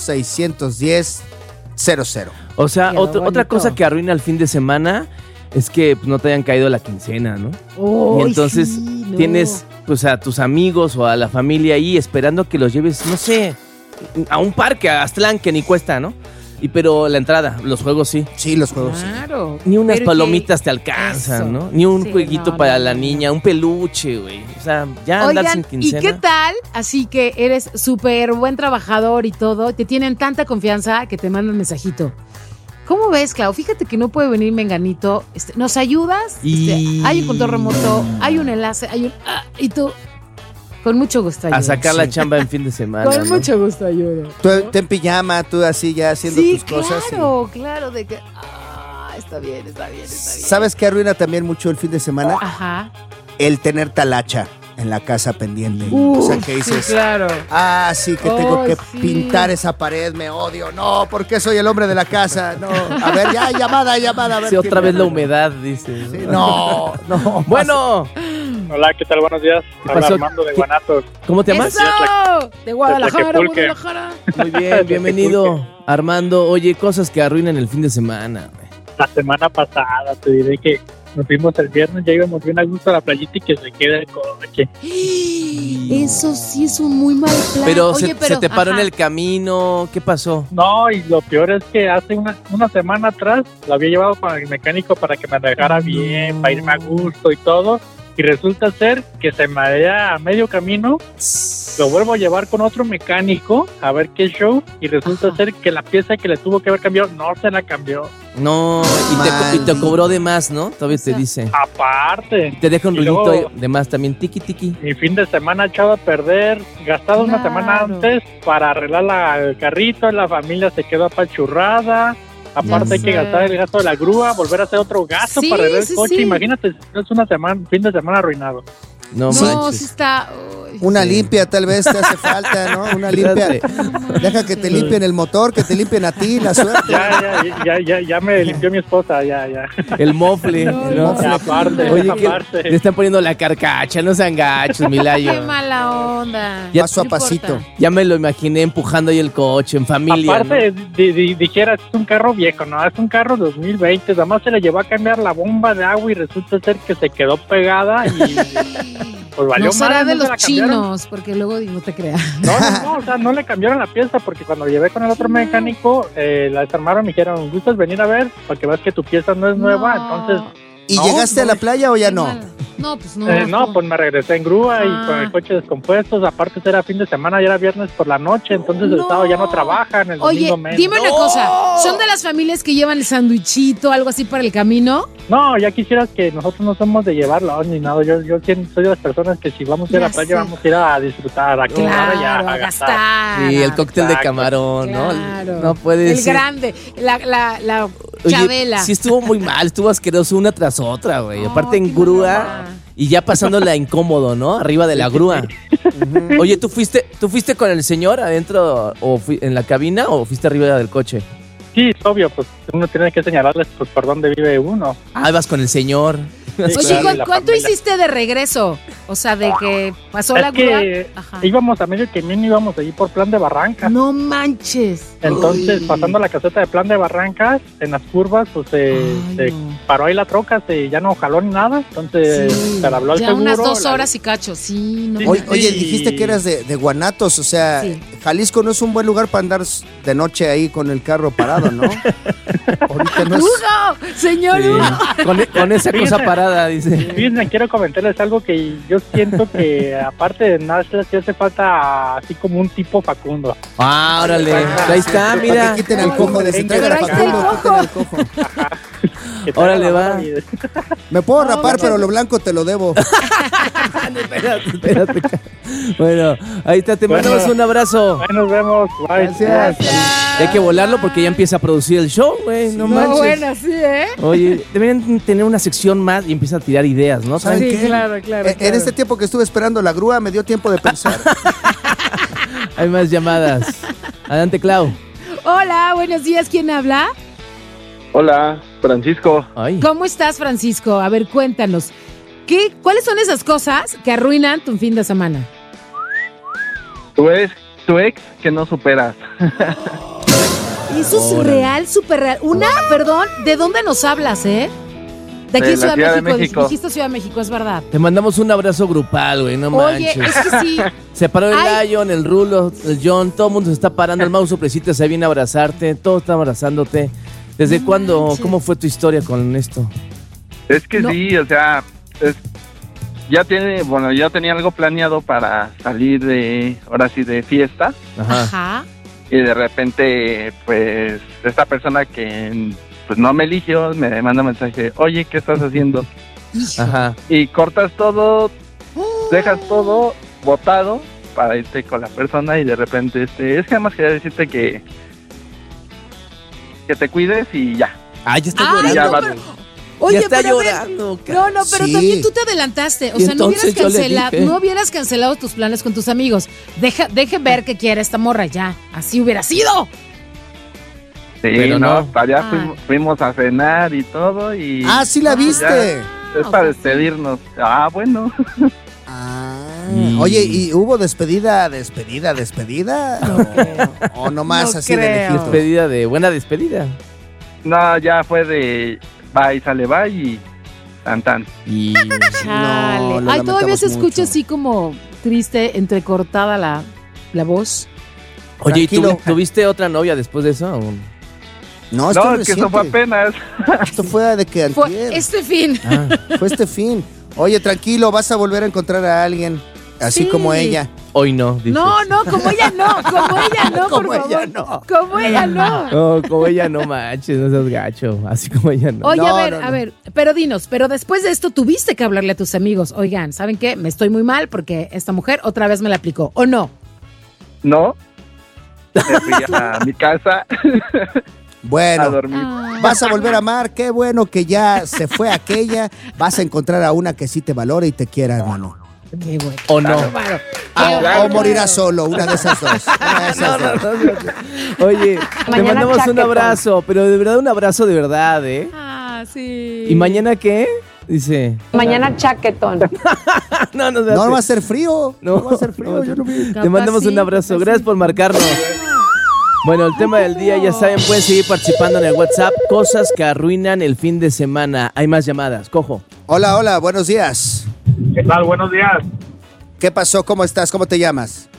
610 00. O sea, otra cosa que arruina el fin de semana es que no te hayan caído la quincena, ¿no? Oh, y entonces sí, no. tienes pues a tus amigos o a la familia ahí esperando que los lleves, no sé, a un parque, a Aztlán, que ni cuesta, ¿no? Pero la entrada, los juegos sí. Sí, los juegos claro. Sí. Ni unas palomitas te alcanzan, eso. ¿no? Ni un jueguito para la niña, un peluche, güey. O sea, ya andar sin quincena. ¿Y qué tal? Así que eres súper buen trabajador y todo, te tienen tanta confianza que te mandan mensajito. ¿Cómo ves, Clau? Fíjate que no puede venir menganito. ¿Nos ayudas? Hay un control remoto, hay un enlace, y tú... Con mucho gusto ayudo. A sacar la chamba en fin de semana. Con mucho gusto ayudo. Tú en pijama, tú así ya haciendo tus cosas. Claro, de que... está bien. ¿Sabes qué arruina también mucho el fin de semana? Ajá. El tener talacha en la casa pendiente. O sea, que dices... Sí, claro. Sí, que tengo que pintar esa pared, me odio. No, porque soy el hombre de la casa. No, a ver, ya, llamada. A ver, sí, otra vez la humedad, dice. Sí, no. Bueno... Hola, ¿qué tal? Buenos días. Hola, Armando de Guanatos. ¿Cómo te llamas? ¡Eso! De Guadalajara. Muy bien, bienvenido, Armando. Oye, cosas que arruinan el fin de semana. La semana pasada te diré que nos fuimos el viernes, ya íbamos bien a gusto a la playita y que se queda el coche. Eso sí es un muy mal plan. Pero se te paró en el camino, ¿qué pasó? No, y lo peor es que hace una semana atrás lo había llevado para el mecánico para que me dejara bien, para irme a gusto y todo. Y resulta ser que se marea a medio camino, lo vuelvo a llevar con otro mecánico a ver qué show, y resulta ser que la pieza que le tuvo que haber cambiado no se la cambió. No, y te cobró de más, ¿no? Todavía te dice. Aparte. Te deja un ruidito de más también, tiki. Mi fin de semana echado a perder, gastado una semana antes para arreglar el carrito, la familia se quedó apachurrada. Aparte hay que gastar el gasto de la grúa, volver a hacer otro gasto para arreglar el coche. Imagínate, es una semana, fin de semana arruinado. No manches. Sí está... Una limpia tal vez te hace falta, ¿no? Una limpia. Deja que te limpien el motor, que te limpien a ti, la suerte. Ya me limpió mi esposa, ya. El mofle, ¿no? Aparte, oye, le están poniendo la carcacha, no sean gachos, Milayo. Qué mala onda. Paso a pasito. Ya me lo imaginé empujando ahí el coche, en familia. Aparte, ¿no? Dijera, es un carro viejo, ¿no? Es un carro 2020, además se le llevó a cambiar la bomba de agua y resulta ser que se quedó pegada y... Pues valió no será mal, de no los chinos, porque luego no te creas. No, o sea, no le cambiaron la pieza porque cuando lo llevé con el otro mecánico, la desarmaron y me dijeron, ¿gustas venir a ver? Porque ves que tu pieza no es nueva, entonces... ¿Y llegaste a la playa o ya no? No, pues no. No, pues me regresé en grúa y con el coche descompuesto. Aparte era fin de semana, ya era viernes por la noche, entonces el sábado ya no trabajan, el Oye, domingo menos. dime una cosa, ¿son de las familias que llevan el sandwichito, algo así para el camino? No, ya quisieras que nosotros no somos de llevarlo ni nada. Yo soy de las personas que si vamos a ir a la playa, vamos a ir a disfrutar, a comer y a gastar. Sí, el cóctel de camarón, Claro. ¿no? No puede El ser. grande, la Oye, Chabela. sí estuvo muy mal, estuvo asqueroso una tras otra, güey. Aparte en grúa y ya pasándola incómodo, ¿no? Arriba de la grúa. Oye, ¿tú fuiste con el señor adentro o en la cabina o fuiste arriba del coche? Sí, es obvio, pues uno tiene que señalarles pues por dónde vive uno. Ah, vas con el señor. Oye, ¿cuánto hiciste de regreso? O sea, de que pasó la grúa. Ajá. Íbamos a medio camino, íbamos allí por Plan de Barrancas. No manches. Entonces, pasando la caseta de Plan de Barrancas, en las curvas, pues se paró ahí la troca, ya no jaló ni nada. Entonces, se le habló al ya seguro. unas 2 horas y cacho, sí. No Oye, dijiste que eras de Guanatos, o sea, Jalisco no es un buen lugar para andar de noche ahí con el carro parado, ¿no? Ahorita no es... ¡Hugo! ¡Señor Hugo! Con esa cosa parada, dice. Fíjense, quiero comentarles algo que yo siento que aparte de Nashla, sí hace falta así como un tipo Facundo. Ah, órale. Ahí está, mira. Que quiten el cojo de Pero ahí está el cojo. Órale, va. Me puedo rapar, pero lo blanco te lo debo. Espérate. Bueno, ahí está, te mandamos un abrazo. Ahí nos vemos. Bye. Gracias. Hay que volarlo porque ya empieza a producir el show, güey. No manches. Bueno, sí, ¿eh? Oye, deberían tener una sección más y empieza a tirar ideas, ¿no? ¿Saben Sí, qué? claro. En este tiempo que estuve esperando la grúa, me dio tiempo de pensar. Hay más llamadas. Adelante, Clau. Hola, buenos días. ¿Quién habla? Hola, Francisco. Ay. ¿Cómo estás, Francisco? A ver, cuéntanos. ¿Cuáles son esas cosas que arruinan tu fin de semana? Tu ex que no superas. Eso es real, súper real. Perdón, ¿de dónde nos hablas, De aquí De la Ciudad Ciudad de México. México. Dijiste Ciudad de México, es verdad. Te mandamos un abrazo grupal, güey, no Oye, manches. es que sí. Se paró el Ay. Lion, el Rulo, el John, todo el mundo se está parando, el Mau Sorpresita se viene a abrazarte, todos están abrazándote. ¿Desde cuándo? manches. ¿Cómo fue tu historia con esto? Es que sí, o sea, yo tenía algo planeado para salir de fiesta. Ajá. Y de repente, pues, esta persona que pues no me eligió, me manda un mensaje, oye, ¿qué estás haciendo? Ajá. Y cortas todo, dejas todo botado para irte con la persona y de repente, es que además quería decirte que te cuides y ya. Ah, ya está Ay, llorando. Ya no, vas- pero- Oye, ya está pero a ver, llorando. No, pero Sí. también tú te adelantaste. O Y sea, no entonces yo le dije. no hubieras cancelado tus planes con tus amigos. Deje ver qué quiere esta morra ya. Así hubiera sido. Sí, Pero no. para allá Ah. fuimos a cenar y todo y... Ah, sí la viste. Es para despedirnos. Ah, bueno. Oye, ¿y hubo despedida? ¿O nomás No así de creo. lejitos? Despedida de buena despedida. No, ya fue de bye, sale bye y tan. Y Chale. lo Ay, todavía lamentamos se escucha mucho. así como triste, entrecortada la voz. Oye, ¿y Tranquilo. tuviste otra novia después de eso? No, esto No, es es que eso fue reciente. apenas. Esto fue de que Fue antier. este fin. Ah, Fue este fin. Oye, tranquilo, vas a volver a encontrar a alguien así Sí. como ella. hoy no, dices. No, como ella no, por Como favor. ella no. Como ella no. No, como ella no manches, no seas gacho. Así como ella no. Oye, No, a ver, pero dinos, pero después de esto tuviste que hablarle a tus amigos. Oigan, ¿saben qué? Me estoy muy mal porque esta mujer otra vez me la aplicó. ¿O no? No. Me fui a mi casa a Bueno, dormir. vas a volver a amar. Qué bueno que ya se fue aquella. Vas a encontrar a una que sí te valore y te quiera, hermano. Qué bueno. ¿O no? O morirás solo, una de esas dos. Una de esas dos. Oye, te Mañana mandamos un chaquetón. abrazo, pero de verdad un abrazo de verdad, ¿eh? Ah, sí. ¿Y mañana qué? Dice. Mañana chaquetón. No, no, No va a ser frío. No va a ser frío. Yo no vi. Te mandamos un abrazo. capaz Gracias sí. por marcarnos. Bueno, el tema del día, ya saben, pueden seguir participando en el WhatsApp. Cosas que arruinan el fin de semana. Hay más llamadas. Cojo. Hola, buenos días. ¿Qué tal? Buenos días. ¿Qué pasó? ¿Cómo estás? ¿Cómo te llamas?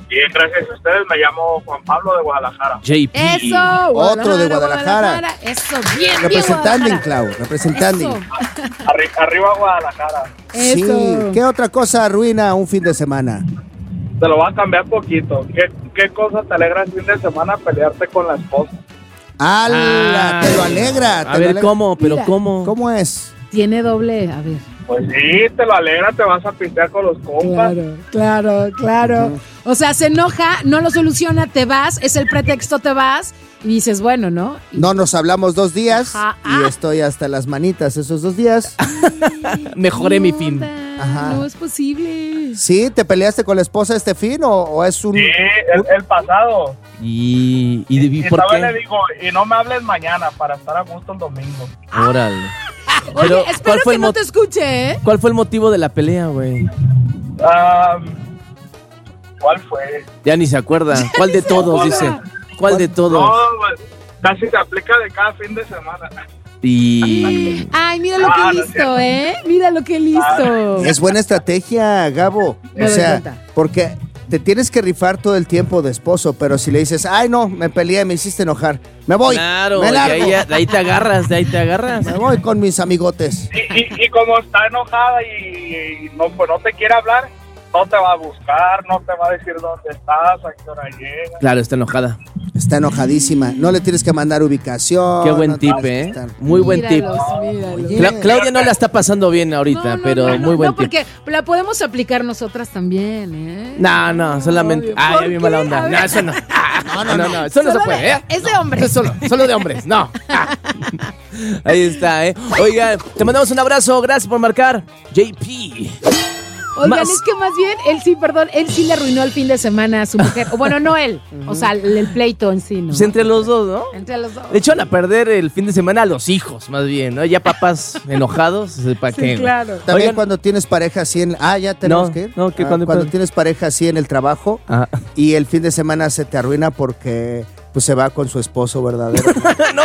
Bien, gracias a ustedes. Me llamo Juan Pablo de Guadalajara. JP. Eso. Otro de Guadalajara. Eso, bien, Representando, bien, Clau, representando. Eso. Arriba Guadalajara. Sí. Eso. ¿Qué otra cosa arruina un fin de semana? Te lo voy a cambiar poquito. ¿Qué cosa te alegra el fin de semana? Pelearte con la esposa. ¡Hala! Te lo alegra. A ver, ¿cómo? ¿Pero cómo? ¿Cómo es? Tiene doble, a ver. Pues sí, te lo alegra, te vas a pistear con los compas. Claro. O sea, se enoja, no lo soluciona, te vas, es el pretexto, te vas y dices, bueno, ¿no? No nos hablamos 2 días Ajá. y estoy hasta las manitas esos 2 días. Mejoré mi fin. Ajá. No es posible. ¿Sí? ¿Te peleaste con la esposa este fin o es un...? Sí, el pasado. ¿Y Y por todavía qué? le digo, y no me hables mañana para estar a gusto el domingo. Órale. Oye, Pero, espero ¿cuál fue que el no te escuche, ¿eh? ¿Cuál fue el motivo de la pelea, güey? ¿Cuál fue? Ya ni se acuerda. ¿Cuál de todos, dice? ¿Cuál de todos? No, pues, casi se aplica de cada fin de semana. Y... Ay, mira lo que no es listo, cierto. ¿eh? Mira lo que listo. Es buena estrategia, Gabo. Me O doy sea, cuenta. porque te tienes que rifar todo el tiempo de esposo, pero si le dices, ay, no, me peleé, me hiciste enojar, me voy, Claro, me de largo, ahí te agarras, me voy con mis amigotes. Y como está enojada y no, pues no te quiere hablar, no te va a buscar, no te va a decir dónde estás, a qué hora llega. Claro, está enojada. Está enojadísima, no le tienes que mandar ubicación. Qué buen no tip, tienes que ¿eh? estar- Muy buen tip. Míralos. Claudia no la está pasando bien ahorita, pero muy buen No, tip. porque la podemos aplicar nosotras también, ¿eh? No, solamente... Obvio. Ay, ¿Por a mí qué? mala A onda. ver. No, eso no. No, eso no se Solo puede, ¿eh? Es de hombres. Es solo de hombres, no. Ahí está, ¿eh? Oigan, te mandamos un abrazo, gracias por marcar. JP. Oigan, Más- es que más bien, él sí le arruinó el fin de semana a su mujer. O bueno, no él, o sea, el pleito en sí, ¿no? Pues entre los dos, ¿no? Entre los dos. Le echaron a perder el fin de semana a los hijos, más bien, ¿no? Ya papás enojados, ¿para qué? güey? claro. También Oigan, cuando tienes pareja así en... Ah, ya tenemos No, que ir. no, que Ah, cuando- cuando tienes pareja así en el trabajo Ah. y el fin de semana se te arruina porque pues se va con su esposo verdadero. no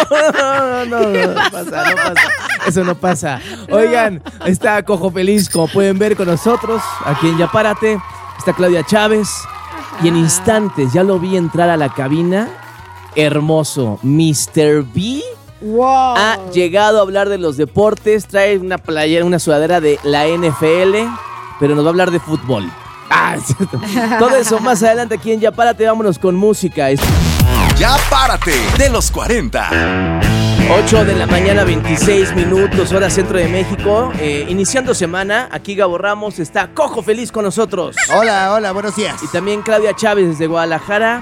pasa. Eso no pasa. Oigan, está Cojo Feliz, como pueden ver con nosotros, aquí en Ya Párate. Está Claudia Chávez. Y en instantes ya lo vi entrar a la cabina. Hermoso. Mr. B Wow. ha llegado a hablar de los deportes. Trae una playera, una sudadera de la NFL, pero nos va a hablar de fútbol. Ah, es cierto. Todo eso más adelante aquí en Ya Párate. Vámonos con música. Ya párate de los 40. 8 de la mañana, 26 minutos, hora centro de México. Iniciando semana, aquí Gabo Ramos, está Cojo Feliz con nosotros. Hola, buenos días. Y también Claudia Chávez desde Guadalajara.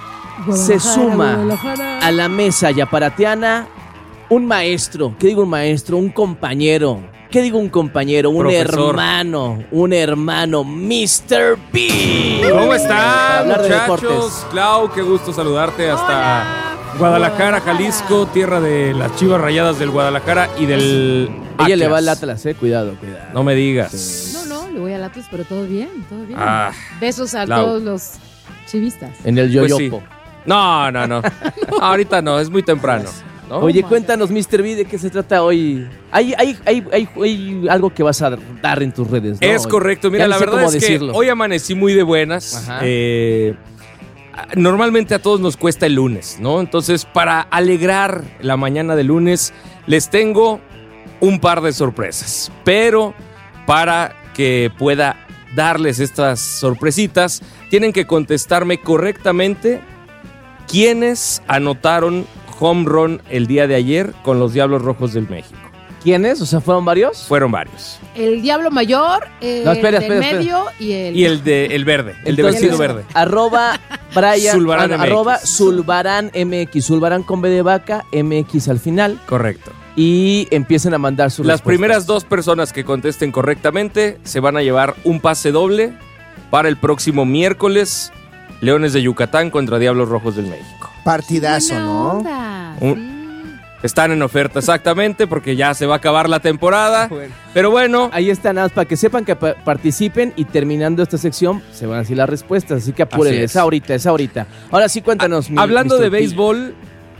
Se suma a la mesa yaparateana un maestro. ¿Qué digo un maestro? Un compañero. ¿Qué digo un compañero? Un Profesor. un hermano, Mr. B. ¿Cómo Para están, hablar de muchachos? deportes. Clau, qué gusto saludarte hasta Guadalajara, Jalisco, tierra de las Chivas Rayadas del Guadalajara y del Ella le va al Atlas. Atlas, cuidado. No me digas. No, le voy al Atlas, pero todo bien, todo bien. Ah, Besos a Clau. todos los chivistas. En el Pues yoyopo. sí. No. Ahorita no, es muy temprano. ¿no? Oye, cuéntanos, Mr. B, ¿de qué se trata hoy? Hay algo que vas a dar en tus redes, ¿no? Es correcto. Mira, Ya la no sé verdad cómo es decirlo. que hoy amanecí muy de buenas. Ajá. Normalmente a todos nos cuesta el lunes, ¿no? Entonces, para alegrar la mañana de lunes, les tengo un par de sorpresas. Pero para que pueda darles estas sorpresitas, tienen que contestarme correctamente quiénes anotaron home run el día de ayer con los Diablos Rojos del México. ¿Quiénes? O sea, ¿fueron varios? Fueron varios. El Diablo Mayor, el espera, del espera. medio y el... Y el verde, el de Entonces, vestido verde. Arroba Brian, Zulbarán MX. arroba Zulbarán MX, Zulbarán con B de vaca, MX al final. Correcto. Y empiecen a mandar sus Las respuestas. primeras 2 personas que contesten correctamente se van a llevar un pase doble para el próximo miércoles, Leones de Yucatán contra Diablos Rojos del México. Partidazo, Buena ¿no? onda, Están en oferta exactamente porque ya se va a acabar la temporada. Bueno. Pero bueno, Ahí está, nada más para que sepan que participen y terminando esta sección se van a decir las respuestas. Así que apúrenle, Así es. es ahorita. Ahora sí, cuéntanos. hablando Mr. de P. béisbol,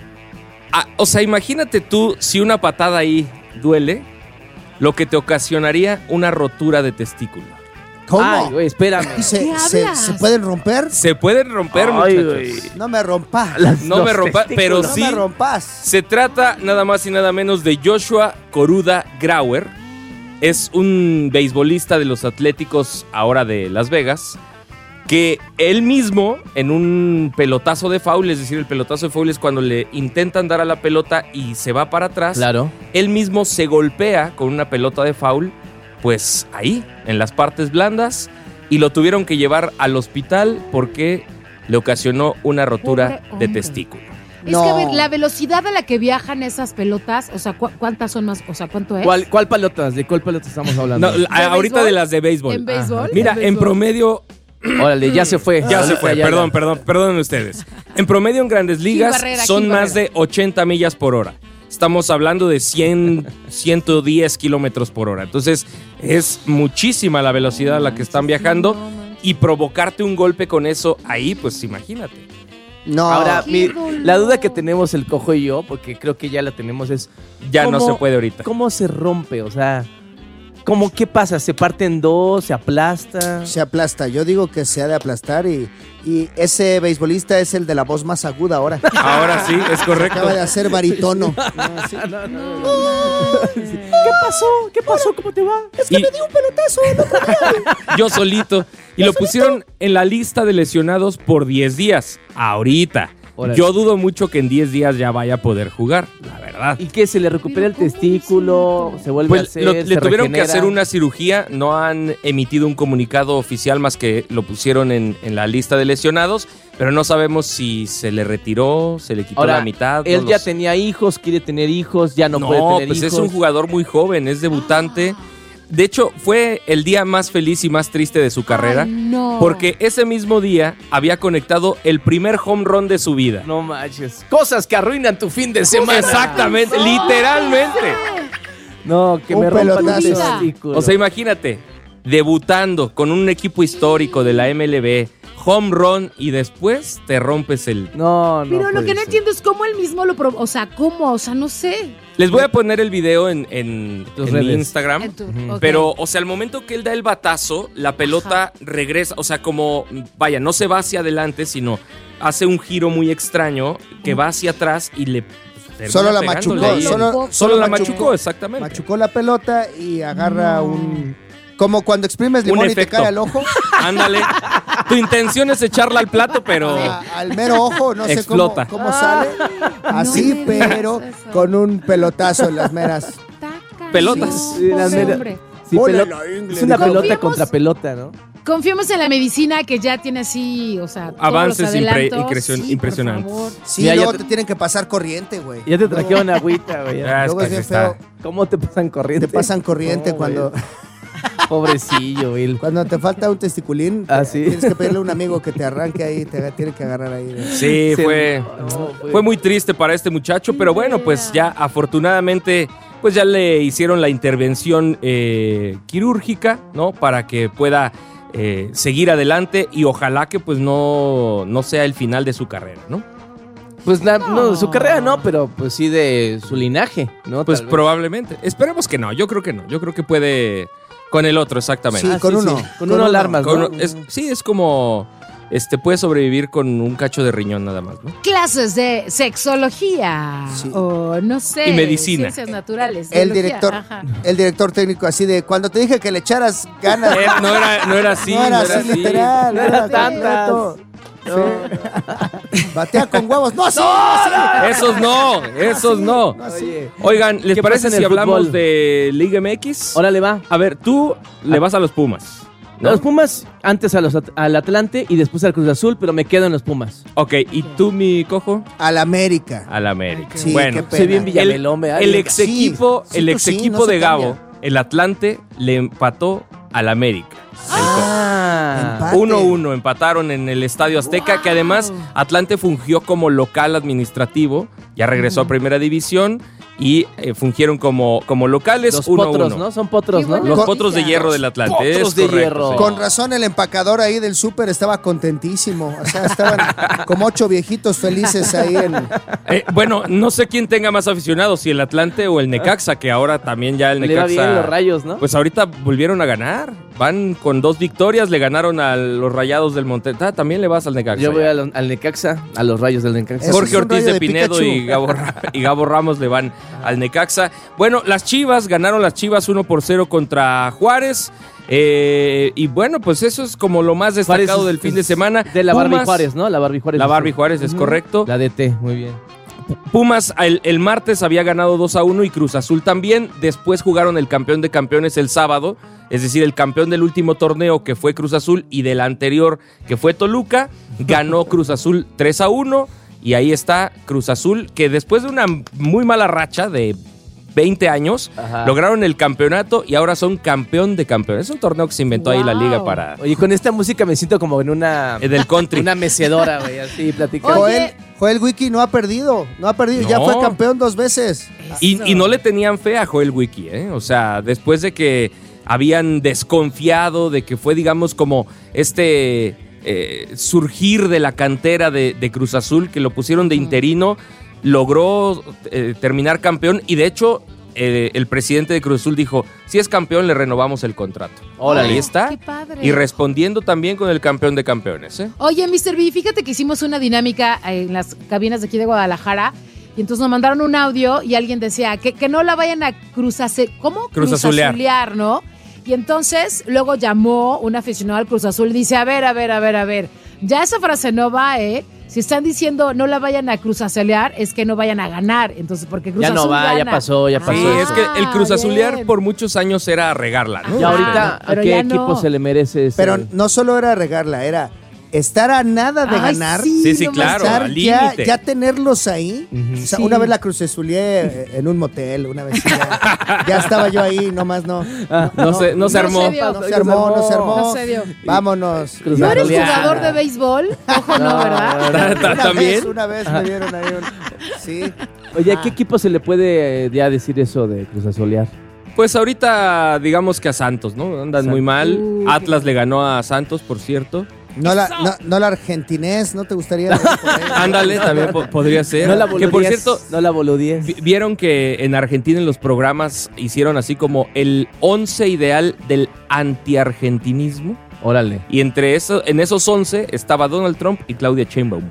o sea, imagínate tú si una patada ahí duele, lo que te ocasionaría una rotura de testículo. ¿Cómo? Ay, güey, espérame. ¿Se pueden romper? Se pueden romper, Ay, muchachos. güey. No me rompas. No me rompas, pero No sí. me rompas. Se trata nada más y nada menos de Joshua Koruda Grauer. Es un beisbolista de los Atléticos ahora de Las Vegas, que él mismo en un pelotazo de foul, es decir, el pelotazo de foul es cuando le intentan dar a la pelota y se va para atrás. Claro. Él mismo se golpea con una pelota de foul, pues ahí, en las partes blandas, y lo tuvieron que llevar al hospital porque le ocasionó una rotura Pobre de hombre. testículo. Es que, a ver, la velocidad a la que viajan esas pelotas, o sea, ¿cuántas son más? O sea, ¿cuánto es? ¿Cuál pelotas? ¿De cuál pelota estamos hablando? No, ahorita béisbol? de las de béisbol. ¿En béisbol? Mira, ¿En en béisbol? promedio... Órale, ya se fue. Ya se fue, Ya, perdonen ustedes. En promedio en Grandes Ligas Barrera, son Gil más Barrera. de 80 millas por hora. Estamos hablando de 100, 110 kilómetros por hora. Entonces es muchísima la velocidad a la que están viajando y provocarte un golpe con eso ahí, pues imagínate. No. Ahora, Qué dolor. la duda que tenemos el Cojo y yo, porque creo que ya la tenemos, es... Ya no ¿cómo- se puede ahorita. ¿Cómo se rompe? O sea, ¿qué pasa? ¿Se parte en dos? ¿Se aplasta? Se aplasta. Yo digo que se ha de aplastar y ese beisbolista es el de la voz más aguda ahora. Ahora sí, es correcto. Acaba de hacer baritono. No, sí. ¿Qué pasó? ¿Qué pasó? ¿Cómo te va? Es que Y- me dio un pelotazo el otro día. Yo solito. Y lo pusieron en la lista de lesionados por 10 días. Ahorita. Órale. Yo dudo mucho que en 10 días ya vaya a poder jugar, la verdad. ¿Y qué? ¿Se le recupera el testículo? ¿Se vuelve a Pues hacer? le ¿Se tuvieron que regenera? hacer una cirugía, no han emitido un comunicado oficial más que lo pusieron en la lista de lesionados, pero no sabemos si se le retiró, se le quitó Ahora, la mitad. él no ya lo sé. tenía hijos, quiere tener hijos, ya no puede No, tener pues hijos. es un jugador muy joven, es debutante. De hecho, fue el día más feliz y más triste de su carrera, Ay, no. porque ese mismo día había conectado el primer home run de su vida. No manches. Cosas que arruinan tu fin de semana. Exactamente, literalmente. No, que Un me rompan un pelotazo. testículo. O sea, imagínate, debutando con un equipo histórico de la MLB, home run y después te rompes el... No, no. Pero lo puede que no ser. entiendo es cómo él mismo o sea, ¿cómo? O sea, no sé. Les voy a poner el video en Tus mi redes. Instagram. En tu- Ujú. ok. Pero, o sea, al momento que él da el batazo, la pelota regresa, o sea, como, vaya, no se va hacia adelante, sino hace un giro muy extraño que va hacia atrás y le... termina Solo la pegándole machucó. ahí. Solo la machucó, exactamente. Machucó la pelota y agarra un... Como cuando exprimes limón y te efecto. cae al ojo. Ándale. Tu intención es echarla al plato, pero... Al mero ojo, no sé Explota. cómo sale. Así, me pero digas eso. con un pelotazo en las meras. Pelotas. Sí, la Pobre mera- hombre. sí, Ponle pelota- la ingle, es una dijo. pelota Confiemos- contra pelota, ¿no? Confiemos en la medicina que ya tiene así, o sea, todos Avances los adelantos. impresionantes. Sí, por favor. Sí, Mira, ya luego te- te tienen que pasar corriente, güey. Ya te trajeron agüita, güey. ya. Ah, es Luego que es bien así está. feo. ¿Cómo te pasan corriente? Te pasan corriente No, cuando, güey. Pobrecillo, güey. cuando te falta un testiculín. Ah, sí. Tienes que pedirle a un amigo que te arranque ahí, te tiene que agarrar ahí. Sí, Se- fue... no, güey. Fue muy triste para este muchacho, pero bueno, pues ya afortunadamente, pues ya le hicieron la intervención quirúrgica, ¿no? Para que pueda seguir adelante y ojalá que pues no sea el final de su carrera, ¿no? Pues no, su carrera no, pero pues sí de su linaje, ¿no? Pues Tal vez. probablemente. Esperemos que no, yo creo que no. Yo creo que puede con el otro, exactamente. Sí, con uno. Con uno alarmas, Con- ¿no? sí, es como... puede sobrevivir con un cacho de riñón nada más, ¿no? Clases de sexología o no sé, Y medicina. ciencias naturales. El biología, director, ajá. el director técnico así de cuando te dije que le echaras ganas. No era así, No era así, literal. No era tantas. tantas. Batea con huevos. No, así. Esos no. Oye, Oigan, ¿les ¿qué parece pasa en si el hablamos fútbol? de Liga MX? órale va. A ver, tú le vas a los Pumas, ¿no? Los Pumas antes al Atlante y después al Cruz Azul, pero me quedo en los Pumas. Ok, ¿y tú, mi cojo? Al América. Al América. Sí, bueno, qué pena. Soy bien Villamelón, ¿verdad? el ex equipo, Sí, tú sí, no de se Gabo, cambia. el Atlante, le empató al América. Ah, Empate. 1-1 empataron en el Estadio Azteca, que además Atlante fungió como local administrativo, ya regresó a Primera División y fungieron como locales los 1-1. potros, ¿no? Son potros, Qué ¿no? buena Los Con- potros de hierro del Atlante. Potros es de correcto, hierro. señor. Con razón el empacador ahí del súper estaba contentísimo. O sea, estaban como 8 viejitos felices ahí en... Bueno, no sé quién tenga más aficionados, si el Atlante o el Necaxa, que ahora también ya el Le va Necaxa... bien los Rayos, ¿no? Pues ahorita volvieron a ganar. Van con 2 victorias, le ganaron a los Rayados del Monterrey. También le vas al Necaxa. Yo voy al Necaxa, a los Rayos del Necaxa. Jorge Ortiz de Pinedo y Gabo Ramos le van al Necaxa. Bueno, las Chivas, ganaron las Chivas 1-0 contra Juárez. Y bueno, pues eso es como lo más destacado Juárez del fin de semana. De la Barbie Juárez, ¿no? La Barbie Juárez. La Barbie Juárez, es correcto. La DT, muy bien. Pumas el martes había ganado 2-1 y Cruz Azul también. Después jugaron el campeón de campeones el sábado, es decir, el campeón del último torneo que fue Cruz Azul y del anterior que fue Toluca. Ganó Cruz Azul 3-1 y ahí está Cruz Azul, que después de una muy mala racha de 20 años, lograron el campeonato y ahora son campeón de campeones. Es un torneo que se inventó ahí la liga para... Oye, con esta música me siento como en una... del country. Una mecedora, güey, así platicando. Joel Wiki no ha perdido, No. ya fue campeón 2 veces. Y no le tenían fe a Joel Wiki, ¿eh? O sea, después de que habían desconfiado de que fue, digamos, como surgir de la cantera de Cruz Azul, que lo pusieron de interino, logró terminar campeón y de hecho el presidente de Cruz Azul dijo, si es campeón le renovamos el contrato. Ahí está. Qué padre. Y respondiendo también con el campeón de campeones, ¿eh? Oye, Mr. B, fíjate que hicimos una dinámica en las cabinas de aquí de Guadalajara y entonces nos mandaron un audio y alguien decía que no la vayan a cruzazulear, ¿no? Y entonces luego llamó un aficionado al Cruz Azul y dice, a ver, ya esa frase no va, Si están diciendo no la vayan a cruzazulear, es que no vayan a ganar. Entonces, porque Cruz Azul gana. Ya pasó. Sí, es que el cruzazulear por muchos años era regarla, ¿no? Y ahorita, ¿a qué equipo se le merece ese? Pero no solo era regarla, era estar a nada de ganar. Sí, claro, al límite. Ya tenerlos ahí. O sea, una vez la cruzazuleé en un motel, una vez ya estaba yo ahí, nomás no. No se armó. No se dio. Vámonos. ¿No eres jugador de béisbol? Ojo, no, ¿verdad? ¿También? Una vez me dieron ahí Sí. Oye, ¿a qué equipo se le puede ya decir eso de cruzazulear? Pues ahorita, digamos que a Santos, ¿no? Andan muy mal. Atlas le ganó a Santos, por cierto. No la argentinés, ¿no te gustaría? Ándale, también podría ser. No la boludíes. Que por cierto, no la boludíes. Vieron que en Argentina en los programas hicieron así como el 11 ideal del antiargentinismo. Órale. Y en esos 11 estaba Donald Trump y Claudia Sheinbaum.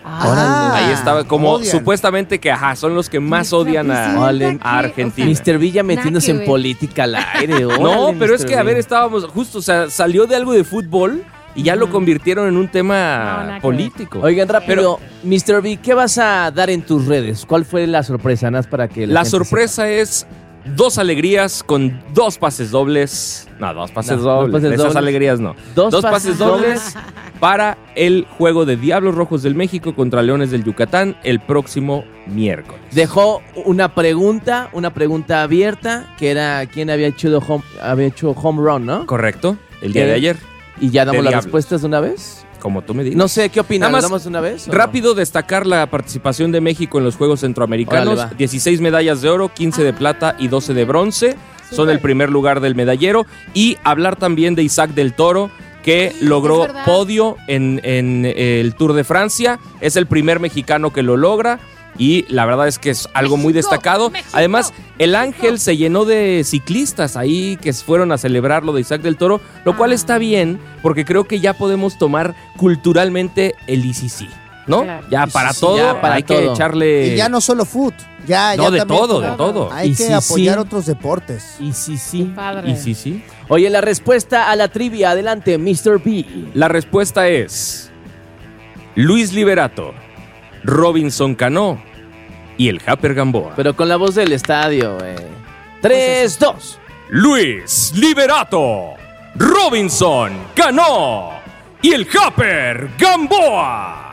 Ahí estaba como supuestamente que son los que más odian a Argentina. Mr. Villa metiéndose en política al aire. No, pero es que a ver, estábamos justo, o sea, salió de algo de fútbol y ya lo convirtieron en un tema político. Oigan, rápido, Mr. B, ¿qué vas a dar en tus redes? ¿Cuál fue la sorpresa? Nada más para que la sorpresa es 2 alegrías con 2 pases dobles. No, 2 pases dobles. Esas alegrías no. 2 pases dobles para el juego de Diablos Rojos del México contra Leones del Yucatán el próximo miércoles. Dejó una pregunta abierta, que era quién había hecho home run, ¿no? Correcto, el día de ayer. ¿Y ya damos las respuestas de una vez? Como tú me digas. No sé, ¿qué opinas? ¿La damos de una vez? Rápido destacar la participación de México en los Juegos Centroamericanos. 16 medallas de oro, 15 de plata y 12 de bronce. Son el primer lugar del medallero. Y hablar también de Isaac del Toro, que logró podio en el Tour de Francia. Es el primer mexicano que lo logra. Y la verdad es que es algo muy destacado. Además, el Ángel se llenó de ciclistas ahí que fueron a celebrar lo de Isaac del Toro, lo cual está bien, porque creo que ya podemos tomar culturalmente el ICC, ¿no? Claro. Ya para todo, hay que echarle... Y ya no solo foot, ya de todo. Hay que apoyar otros deportes. ICC. Oye, la respuesta a la trivia, adelante, Mr. B. La respuesta es Luis Liberato, Robinson Cano y el Happer Gamboa. Pero con la voz del estadio, 3, 2. Luis Liberato, Robinson Cano y el Happer Gamboa.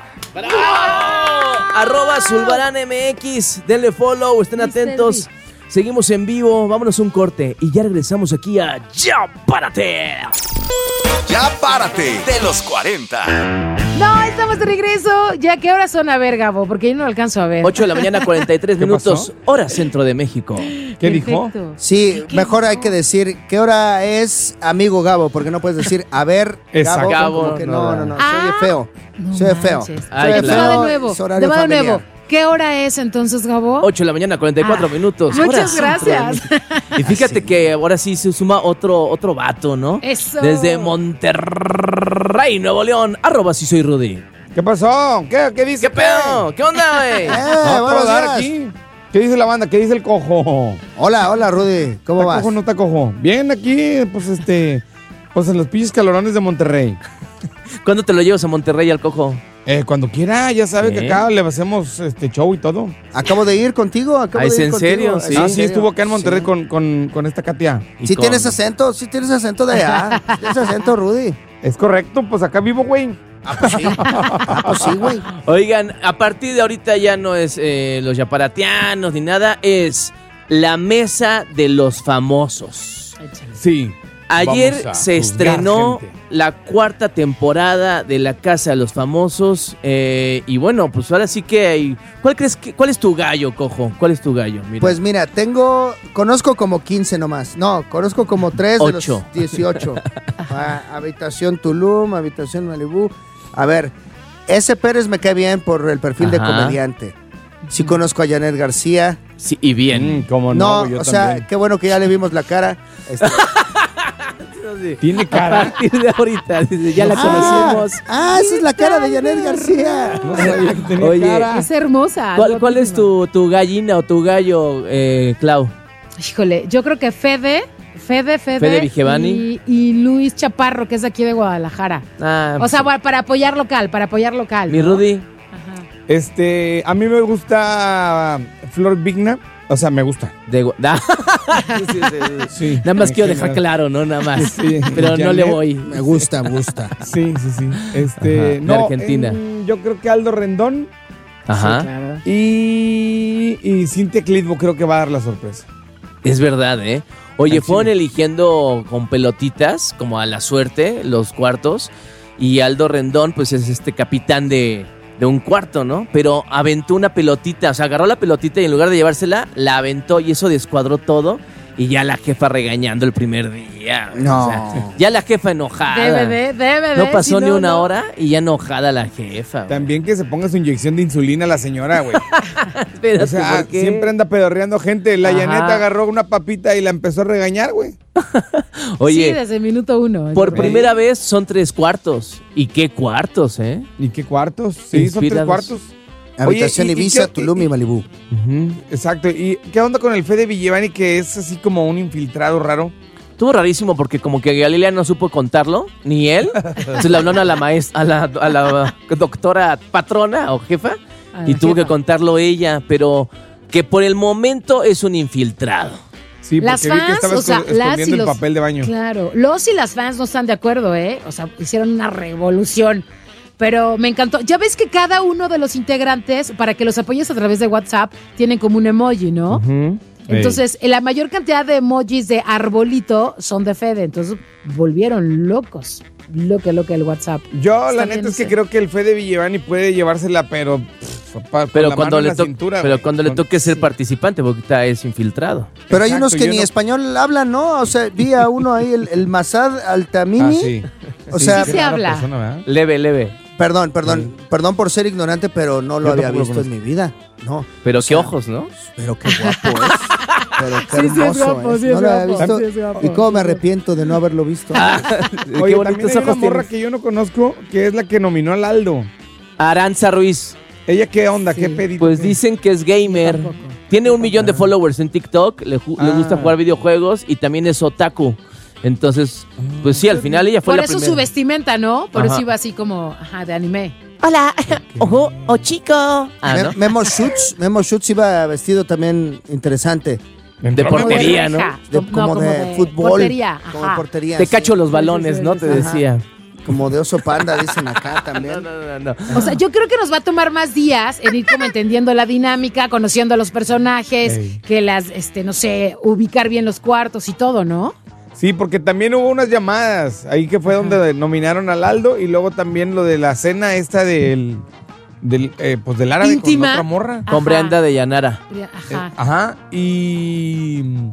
¡Bravo! @ZulbaranMX, denle follow, estén atentos. Seguimos en vivo, vámonos a un corte y ya regresamos aquí a Ya Párate. Ya Párate de los 40. No, estamos de regreso. ¿Ya qué horas son? A ver, Gabo, porque yo no lo alcanzo a ver. 8 de la mañana, 43 minutos, hora centro de México. ¿Qué dijo? Sí, mejor hay que decir qué hora es, amigo Gabo, porque no puedes decir, a ver, Gabo. No, soy feo. Soy feo. De nuevo. ¿Qué hora es entonces, Gabo? 8 de la mañana, 44 minutos. Muchas Ahora sí, gracias. Y fíjate que ahora sí se suma otro vato, ¿no? Eso. Desde Monterrey, Nuevo León. @ sí soy Rudy. ¿Qué pasó? ¿Qué dice? ¿Qué pedo? ¿Qué onda, güey? Buenos días. Aquí. ¿Qué dice la banda? ¿Qué dice el cojo? Hola, Rudy. ¿Cómo vas? ¿Está cojo o no está cojo? Bien, aquí, pues en los pinches calorones de Monterrey. ¿Cuándo te lo llevas a Monterrey al cojo? Cuando quiera, ya sabe que acá le hacemos show y todo. Acabo de ir contigo, ¿Es en serio? Sí, estuvo acá en Monterrey con esta Katia. ¿Sí tienes acento? ¿Sí tienes acento de allá? ¿Tienes acento, Rudy? Es correcto, pues acá vivo, güey. Pues sí, güey. Oigan, a partir de ahorita ya no es los yaparatianos ni nada, es la mesa de los famosos. Sí. Ayer se juzgar estrenó gente. la 4ª temporada de La Casa de los Famosos y bueno, pues ahora sí que hay... ¿Cuál es tu gallo, cojo? ¿Cuál es tu gallo? Mira. Pues mira, conozco como 15 nomás. No, conozco como 3 de los 18. Habitación Tulum, Habitación Malibú. A ver, ese Pérez me cae bien por el perfil de comediante. Sí conozco a Janet García. Sí, y bien. ¿Cómo No, yo o sea, también. qué bueno que ya le vimos la cara. Tiene cara. A partir de ahorita, dice, ya la conocemos. Esa es la cara de Janet García. No sabía que tenía Oye, cara. Es hermosa. ¿Cuál es tu gallina o tu gallo, Clau? Híjole, yo creo que Fede Vigevani. y Luis Chaparro, que es de aquí de Guadalajara. O sea, para apoyar local. Mi Rudy. A mí me gusta Flor Vigna. O sea, me gusta. Sí, nada más quiero dejar claro, ¿no? Nada más. Sí. Pero no Janet, le voy. Me gusta. Sí. De No, Argentina. Yo creo que Aldo Rendón. Ajá. Sí, claro. Y Cintia Clitbo creo que va a dar la sorpresa. Es verdad, ¿eh? Oye, Al fueron chile. eligiendo con pelotitas, como a la suerte, los cuartos. Y Aldo Rendón, pues es capitán de un cuarto, ¿no? Pero aventó una pelotita, o sea, agarró la pelotita y en lugar de llevársela, la aventó y eso descuadró todo. Y ya la jefa regañando el primer día. No. O sea, ya la jefa enojada. Debe No pasó si ni una no. hora y ya enojada la jefa. Güey. También que se ponga su inyección de insulina a la señora, güey. Espérate, O sea, ¿por qué? siempre anda pedorreando gente. La Ajá. Janet agarró una papita y la empezó a regañar, güey. Oye, Sí, desde el minuto 1. por primera vez son 3 cuartos. ¿Y qué cuartos, eh? ¿Y qué cuartos? Sí, son 3 Inspirados. cuartos. Habitación Oye, Ibiza, qué- Tulum y Malibú. Exacto. ¿Y qué onda con el Fede Vigevani, que es así como un infiltrado raro? Estuvo rarísimo porque como que Galilea no supo contarlo, ni él. Entonces le hablaron a la maestra, a la doctora patrona o jefa, y tuvo que contarlo ella, pero que por el momento es un infiltrado. Sí, porque Las vi que fans, estaba o sea, las y escondiendo el los... papel de baño. Claro, los y las fans no están de acuerdo, ¿eh? O sea, hicieron una revolución. Pero me encantó. Ya ves que cada uno de los integrantes, para que los apoyes a través de WhatsApp, tienen como un emoji, ¿no? Entonces, la mayor cantidad de emojis de arbolito son de Fede. Entonces, volvieron locos. Loca el WhatsApp. Yo, Está la bien, neta es que sí. creo que el Fede Vigevani puede llevársela, pero... Pero cuando le toque ser participante, porque ahorita es infiltrado. Pero hay Exacto, unos que yo ni no- español hablan, ¿no? O sea, vi a uno ahí, el Masad Altamini. Ah, sí. O sea, Sí se habla. Leve. Perdón por ser ignorante, pero no lo Yo había tampoco lo visto en conozco. mi vida. No. Pero O qué sea, ojos, ¿no? Pero qué guapo es. Pero qué Sí, sí es hermoso guapo, es. sí es No lo había guapo, visto. sí es guapo, Y cómo sí me es arrepiento de no haberlo visto. Qué Oye, también bonitos hay una ojos morra tienes. que yo no conozco, que es la que nominó al Aldo. Aranza Ruiz. ¿Ella qué onda? Sí. ¿Qué pedito? Pues dicen que es gamer. Tampoco. Tiene 1 millón de followers en TikTok. Le gusta jugar videojuegos y también es otaku. Entonces, pues sí, al final ella fue Por la eso primera. su vestimenta, ¿no? Por Ajá. eso iba así como, de anime. Hola, ojo, o chico. Ah, ¿no? Memo Schutz iba vestido también interesante. De portería, ¿no? Como de fútbol. Portería, Como ajá. portería. Te sí. cacho los balones, ¿no? Te Ajá. decía. Como de oso panda, dicen acá también. No. O sea, yo creo que nos va a tomar más días en ir como entendiendo la dinámica, conociendo a los personajes, Ey. que las, no sé, ubicar bien los cuartos y todo, ¿no? Sí, porque también hubo unas llamadas. Ahí que fue donde nominaron al Aldo. Y luego también lo de la cena esta del árabe Íntima. con otra morra. Con Brenda de Llanara. Ajá. Ajá. Y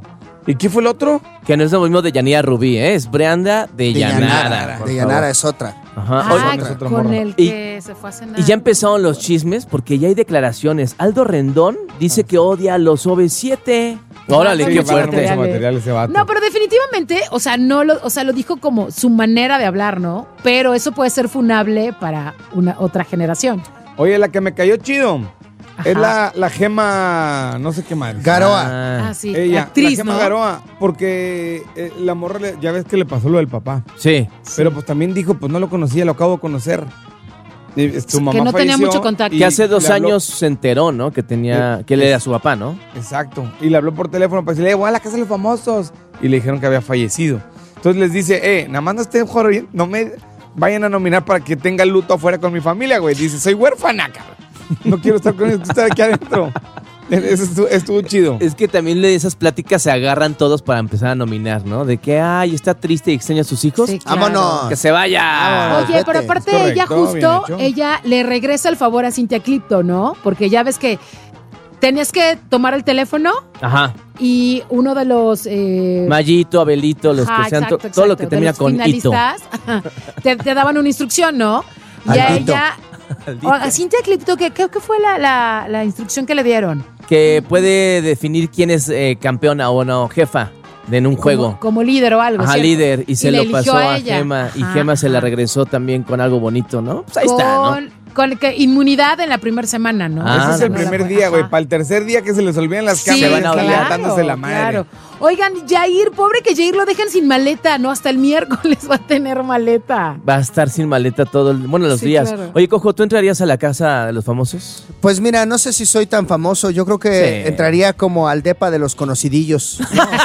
¿Y qué fue el otro? Que no es lo mismo de Yanira Rubí, ¿eh? Es Brianda de Yanara. De Yanara es otra. Ajá. Con el que se fue a cenar. Y ya empezaron los chismes porque ya hay declaraciones. Aldo Rendón dice que odia a los OV7. Órale, qué fuerte. Material ese vato. No, pero definitivamente, lo dijo como su manera de hablar, ¿no? Pero eso puede ser funable para una otra generación. Oye, la que me cayó chido es la Gema, no sé qué más. Garoa. Sí, Ella, actriz, la Gema ¿no? Garoa, porque la morra, ya ves que le pasó lo del papá. Sí. Pero pues también dijo, pues no lo conocía, lo acabo de conocer. Su mamá que no tenía falleció mucho contacto. Que hace 2 le habló- años se enteró, ¿no? Que él era su papá, ¿no? Exacto. Y le habló por teléfono para decirle, voy a la casa de los famosos. Y le dijeron que había fallecido. Entonces les dice, nada más no estén jodiendo, no me vayan a nominar para que tenga luto afuera con mi familia, güey. Dice, soy huérfana, cabrón. No quiero estar con ellos, estar aquí adentro. Eso estuvo chido. Es que también de esas pláticas se agarran todos para empezar a nominar, ¿no? De que, está triste y extraña a sus hijos. Sí, claro. ¡Vámonos! ¡Que se vaya! Oye, pero aparte Es correcto, ella bien justo, hecho. ella le regresa el favor a Cintia Clipto, ¿no? Porque ya ves que tenías que tomar el teléfono Ajá. y uno de los... Mayito, Abelito, los que sean, todo lo que de termina los con Ito. finalistas, te daban una instrucción, ¿no? Y a Aldito. ella... A Cintia Clipto, ¿qué fue la instrucción que le dieron? Que puede definir quién es campeona o no, jefa en un juego. Como líder o algo, Ajá, ¿cierto? líder. Y se le lo eligió pasó a ella. Gema. Y Ajá, Gema se la ajá. regresó también con algo bonito, ¿no? Pues ahí está, ¿no? Con que inmunidad en la primera semana, ¿no? Ah, Ese es el No la primer fue- día, güey. ajá. Para el tercer día que se les olviden las Sí, cámaras, van a están olvidar. levantándose la madre. Claro. Oigan, Jair, pobre que Jair lo dejan sin maleta, ¿no? Hasta el miércoles va a tener maleta. Va a estar sin maleta los Sí, días. claro. Oye, Cojo, ¿tú entrarías a la casa de los famosos? Pues mira, no sé si soy tan famoso. Yo creo que Sí. entraría como al depa de los conocidillos.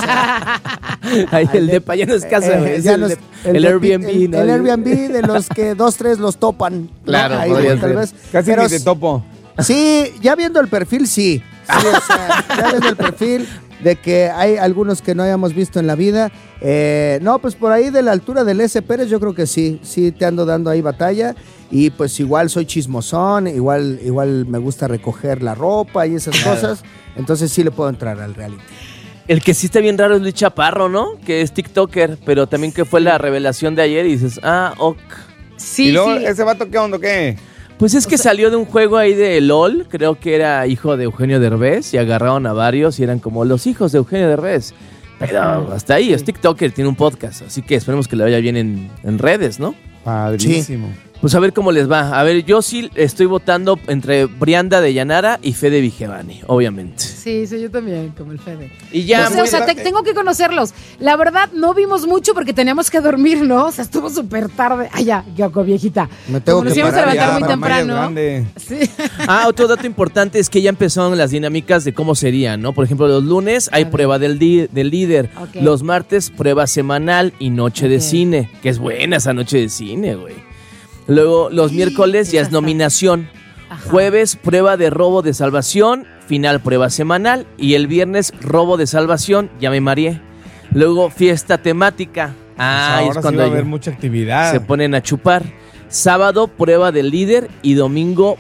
Ahí el depa ya no es casa, güey, es ya el, no de- es- el depi- Airbnb. ¿no? El Airbnb de los que 2, 3 los topan. ¿no? Claro, Ahí, podría tal ser. vez. Casi Pero ni te topo. Sí, ya viendo el perfil, sí. Sí, o sea, ya viendo el perfil de que hay algunos que no hayamos visto en la vida. No, pues por ahí de la altura del S. Pérez, yo creo que sí. Sí te ando dando ahí batalla. Y pues igual soy chismosón, igual me gusta recoger la ropa y esas cosas. Entonces sí le puedo entrar al reality. El que sí está bien raro es Luis Chaparro, ¿no? Que es TikToker, pero también que fue la revelación de ayer y dices, ok. Sí, ¿Y luego sí. ese vato qué onda, qué? Pues es que salió de un juego ahí de LOL, creo que era hijo de Eugenio Derbez, y agarraron a varios y eran como los hijos de Eugenio Derbez. Pero hasta ahí, es TikToker, tiene un podcast, así que esperemos que le vaya bien en redes, ¿no? Padrísimo. Pues a ver cómo les va. A ver, yo sí estoy votando entre Brianda de Yanara y Fede Vigevani, obviamente. Sí, yo también, como el Fede. Y ya, O sea, tengo que conocerlos. La verdad, no vimos mucho porque teníamos que dormir, ¿no? O sea, estuvo súper tarde. Ay, ya, viejita. Me tengo Como que nos íbamos a parar levantar ya, muy Maya es temprano. grande. Sí. Otro dato importante es que ya empezaron las dinámicas de cómo serían, ¿no? Por ejemplo, los lunes hay prueba del líder. Ok. Los martes, prueba semanal y noche de Ok. cine. Que es buena esa noche de cine, güey. Luego, los miércoles ya es nominación. Ajá. Jueves, prueba de robo de salvación. Final, prueba semanal. Y el viernes, robo de salvación. Ya me mareé. Luego, fiesta temática. Pues ahora es sí cuando va a haber ya mucha actividad. se ponen a chupar. Sábado, prueba del líder. Y domingo,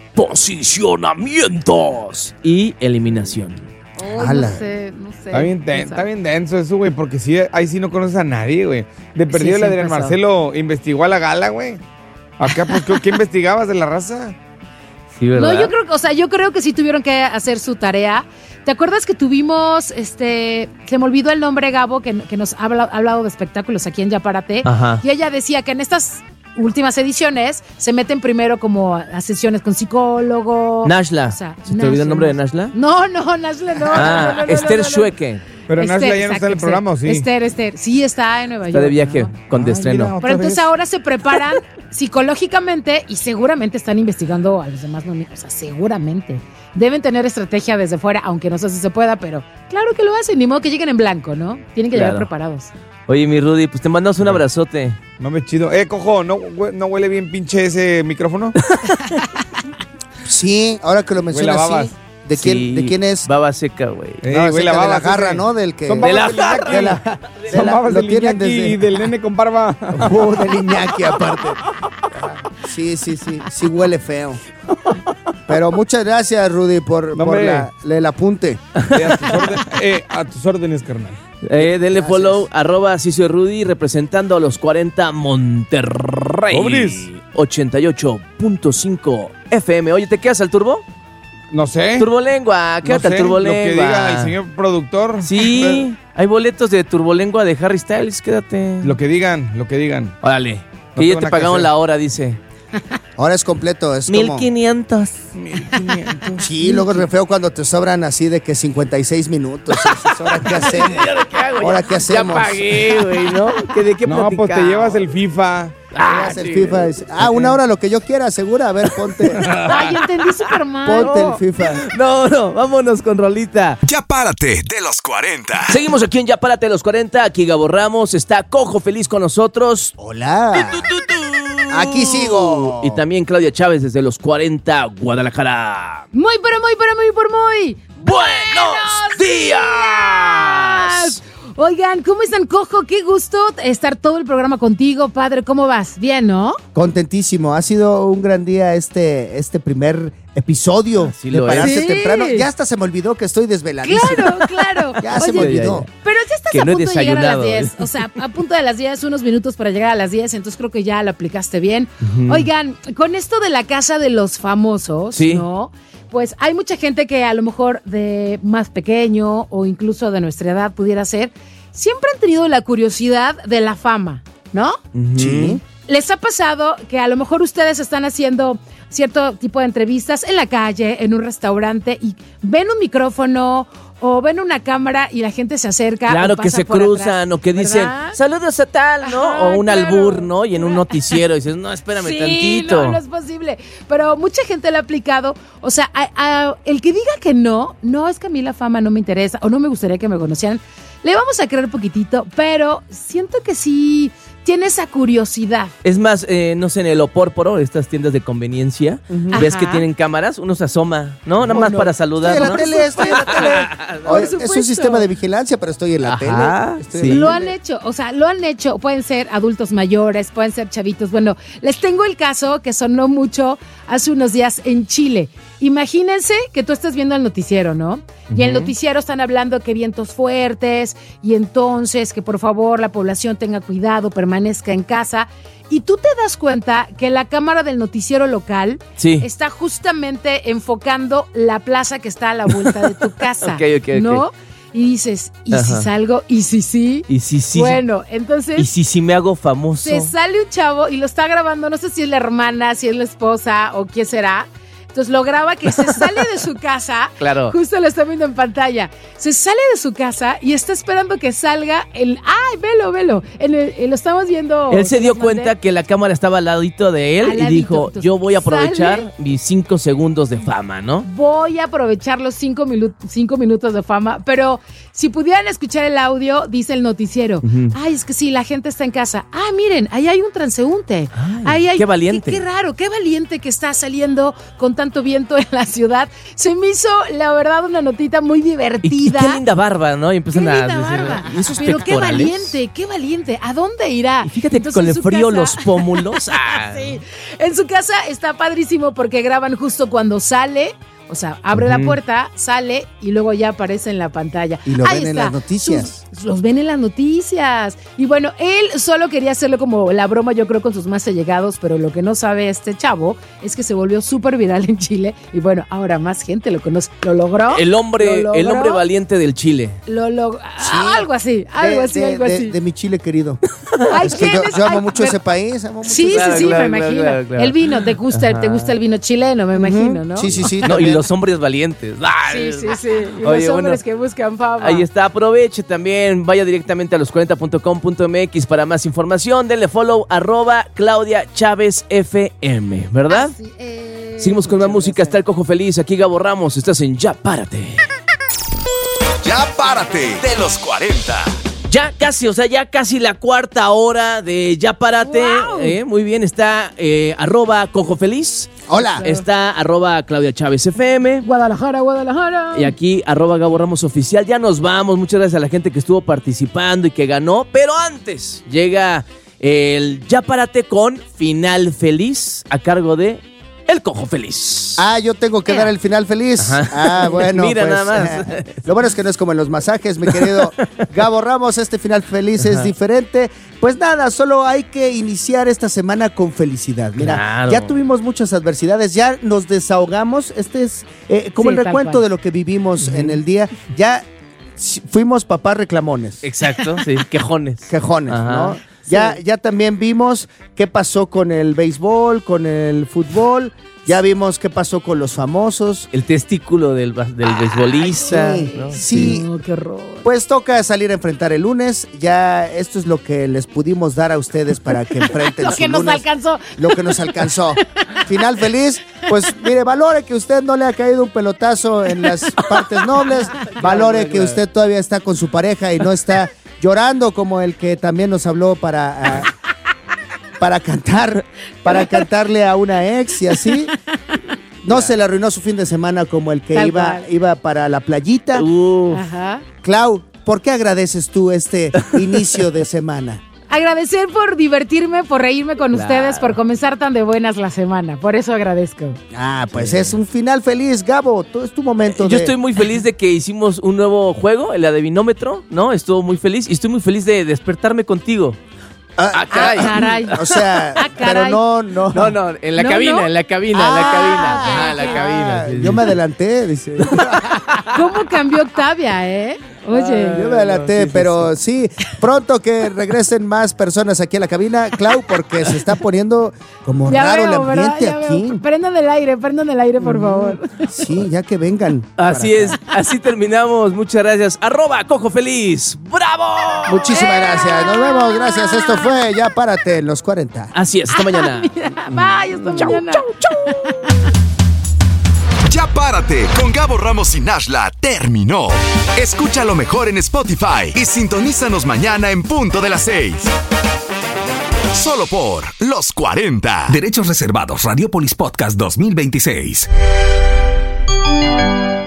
posicionamientos. Y eliminación. Oh, Ala. no sé. Está bien denso eso, güey, porque sí, ahí sí no conoces a nadie, güey. De perdido el sí Adrián pasó. Marcelo investigó a la gala, güey. Acá, pues, ¿qué investigabas de la raza? Sí, ¿verdad? No, yo creo que sí tuvieron que hacer su tarea. ¿Te acuerdas que tuvimos, se me olvidó el nombre, Gabo, que nos ha hablado de espectáculos aquí en Ya Párate? Ajá. Y ella decía que en estas últimas ediciones se meten primero como a sesiones con psicólogo. Nashla. O sea, ¿Se te olvidó el nombre de Nashla? No, Nashla no. no, Esther no. Schueke. Pero Esther, Nashla ya no está en el exacto, programa, ¿o sí? Esther. Sí, está en Nueva York. Está de viaje ¿no? con destreno. mira. Pero ¿Otra entonces vez? ahora se preparan psicológicamente y seguramente están investigando a los demás nominados. O sea, seguramente. Deben tener estrategia desde fuera, aunque no sé si se pueda, pero claro que lo hacen. Ni modo que lleguen en blanco, ¿no? Tienen que llegar Claro. preparados. Oye, mi Rudy, pues te mandamos un abrazote. No me chido. Cojo, ¿no huele bien pinche ese micrófono? Sí, ahora que lo mencionas, Huele a babas. sí. ¿De quién es? Baba seca, güey. No, huele a de babas la garra, ese. ¿no? Del que... Son De la babas del Iñaki. de la- Son babas lo del tienen Iñaki y desde... del nene con barba. Del Iñaki, aparte. Sí, huele feo. Pero muchas gracias, Rudy, por No, hombre. el apunte. A tus órdenes, carnal. Denle follow, @sí soy Rudy, representando a los 40 Monterrey. ¡Pobres! 88.5 FM. Oye, ¿te quedas al turbo? No sé. Turbolengua, quédate al Turbolengua. Lo que diga el señor productor. Sí, hay boletos de Turbolengua de Harry Styles, quédate. Lo que digan. Órale, No que ya tengo te nada que pagaron hacer. la hora, dice. Ahora es completo, es como... 1500. Sí, luego es re feo cuando te sobran así de que 56 minutos. Dices, ¿ahora qué hacemos? ¿Ahora qué hacemos? Ya pagué, güey, ¿no? ¿De qué No, pues te llevas el FIFA. El FIFA. Una hora lo que yo quiera, segura. A ver, ponte. Ay, entendí súper mal. Ponte el FIFA. No, vámonos con rolita. Ya párate de los 40. Seguimos aquí en Ya Párate de los 40. Aquí Gabo Ramos, está Cojo Feliz con nosotros. Hola. Aquí sigo. Y también Claudia Chávez desde los 40, Guadalajara. Muy ¡Buenos días! Oigan, ¿cómo están, Cojo? Qué gusto estar todo el programa contigo, padre. ¿Cómo vas? Bien, ¿no? Contentísimo. Ha sido un gran día este primer episodio Así de lo es. pararse Sí. temprano. Ya hasta se me olvidó que estoy desveladísimo. Claro. Ya se me olvidó. Pero ya estás Que a no he punto de llegar a las desayunado, 10. O sea, a punto de las 10, unos minutos para llegar a las 10. Entonces creo que ya lo aplicaste bien. Oigan, con esto de la casa de los famosos, Sí. ¿no? Pues hay mucha gente que a lo mejor de más pequeño o incluso de nuestra edad pudiera ser, siempre han tenido la curiosidad de la fama, ¿no? Sí. ¿Les ha pasado que a lo mejor ustedes están haciendo cierto tipo de entrevistas en la calle, en un restaurante, y ven un micrófono o ven una cámara y la gente se acerca? Claro, o que pasa se por cruzan atrás, o que dicen, ¿verdad? saludos a tal, ¿no? Ajá, o un claro. albur, ¿no? Y en un noticiero dices, no, espérame Sí, tantito. no es posible. Pero mucha gente lo ha aplicado. O sea, el que diga que no es que a mí la fama no me interesa o no me gustaría que me conocieran, le vamos a creer poquitito, pero siento que sí tiene esa curiosidad. Es más, no sé, en el Opórporo, estas tiendas de conveniencia, ves Ajá. que tienen cámaras, uno se asoma, ¿no? Nada más no. para saludar, Estoy en ¿no? la tele, estoy en la tele. Oye, es supuesto. un sistema de vigilancia, pero estoy en la Ajá, tele. Estoy sí. en la Lo tele. han hecho, o sea, lo han hecho. Pueden ser adultos mayores, pueden ser chavitos. Bueno, les tengo el caso que sonó mucho hace unos días en Chile. Imagínense que tú estás viendo el noticiero, ¿no? Y en el noticiero están hablando que vientos fuertes y entonces que por favor la población tenga cuidado, permanezca en casa. Y tú te das cuenta que la cámara del noticiero local Sí. está justamente enfocando la plaza que está a la vuelta de tu casa, Ok. ¿no? Y dices, ¿y si Ajá. salgo? ¿Y si sí? Y sí. Bueno, entonces Y si me hago famoso. se sale un chavo y lo está grabando, no sé si es la hermana, si es la esposa o quién será. Entonces lo graba que se sale de su casa. Claro. Justo lo está viendo en pantalla. Se sale de su casa y está esperando que salga el... ¡Ay, velo! Lo estamos viendo. Él se dio ¿nos mandé? cuenta que la cámara estaba al ladito de él Al y ladito. dijo, Entonces, yo voy a aprovechar sale. mis 5 segundos de fama, ¿no? Voy a aprovechar los 5 minutos de fama, pero si pudieran escuchar el audio, dice el noticiero. Ay, es que sí, la gente está en casa. Ah, miren, ahí hay un transeunte. Ahí hay, qué valiente. Qué raro, qué valiente que está saliendo con tanto viento en la ciudad. Se me hizo, la verdad, una notita muy Y divertida. qué linda barba, ¿no? Y Qué empiezan a linda decir, barba. ¿y esos Pero qué pectorales? valiente. ¿A dónde irá? Y fíjate que Entonces, con en el su frío, casa- los pómulos. Sí. En su casa está padrísimo porque graban justo cuando sale. O sea, abre la puerta, sale y luego ya aparece en la pantalla. Y lo Ahí ven en está. las noticias. Los ven en las noticias. Y bueno, él solo quería hacerlo como la broma, yo creo, con sus más allegados, pero lo que no sabe este chavo es que se volvió súper viral en Chile. Y bueno, ahora más gente lo conoce. ¿Lo logró? El hombre ¿Lo logró? valiente del Chile. Lo logró. Algo así. De mi Chile querido. Ay, Es que ¿quién es? yo amo Ay, mucho pero- ese país. Amo mucho Sí, ese Claro, sí, claro, me claro, imagino. claro. El vino, ¿te gusta el vino chileno? Me imagino, ¿no? Sí, No, y también. los hombres valientes. Sí. Y Oye, los hombres bueno, que buscan fama. Ahí está, aproveche también, vaya directamente a los40.com.mx para más información, denle follow @Claudia Chávez FM, ¿verdad? Así es. Seguimos con más música, está el Cojo Feliz, aquí Gabo Ramos, estás en Ya Párate. Ya párate de los 40. Ya casi la cuarta hora de Ya Párate. ¡Wow! Muy bien, está @Cojo Feliz. Hola. Está @Claudia Chávez FM. Guadalajara. Y aquí @Gabo Ramos Oficial. Ya nos vamos. Muchas gracias a la gente que estuvo participando y que ganó. Pero antes llega el Ya Párate con Final Feliz a cargo de el Cojo Feliz. Yo tengo que dar el final feliz. Ajá. Bueno. Mira, pues, nada más. Lo bueno es que no es como en los masajes, mi querido Gabo Ramos. Este final feliz es diferente. Pues nada, solo hay que iniciar esta semana con felicidad. Mira, Claro. ya tuvimos muchas adversidades, ya nos desahogamos. Este es como Sí, el tal recuento cual. de lo que vivimos en el día. Ya fuimos papás reclamones. Exacto, sí, quejones. Quejones, Ajá. ¿no? Ya también vimos qué pasó con el béisbol, con el fútbol. Ya vimos qué pasó con los famosos. El testículo del beisbolista. sí, ¿no? sí. No, qué horror. Pues toca salir a enfrentar el lunes. Ya esto es lo que les pudimos dar a ustedes para que enfrenten Lo su que nos lunes. alcanzó. Lo que nos alcanzó. Final feliz. Pues mire, valore que usted no le ha caído un pelotazo en las partes nobles. Valore que usted todavía está con su pareja y no está llorando como el que también nos habló para cantarle a una ex y así. No se le arruinó su fin de semana como el que Tal iba, cual. iba para la playita. Ajá. Clau, ¿por qué agradeces tú este inicio de semana? Agradecer por divertirme, por reírme con Claro. ustedes, por comenzar tan de buenas la semana. Por eso agradezco. Pues es un final feliz, Gabo. Es tu momento. Yo estoy muy feliz de que hicimos un nuevo juego, el adivinómetro, ¿no? Estuvo muy feliz y estoy muy feliz de despertarme contigo. caray. O sea, pero caray. no. No, en la No, cabina, no. en la cabina, en la cabina. Ajá, en la cabina. sí, Yo sí. me adelanté, dice. ¿Cómo cambió Octavia, Oye. Yo me adelanté, pero sí, pronto que regresen más personas aquí a la cabina, Clau, porque se está poniendo como Ya raro veo, el ambiente ¿verdad? Ya aquí. veo. Prendan el aire, por favor. Sí, ya que vengan. Así es, así terminamos. Muchas gracias. @Cojo Feliz. ¡Bravo! Muchísimas gracias. Nos vemos, gracias. Esto fue Ya Párate en los 40. Así es, hasta mañana. Bye, hasta mañana. Ya Párate con Gabo Ramos y Nashla terminó. Escucha lo mejor en Spotify y sintonízanos mañana en punto de las 6. Solo por Los 40. Derechos reservados. Radiopolis Podcast 2026.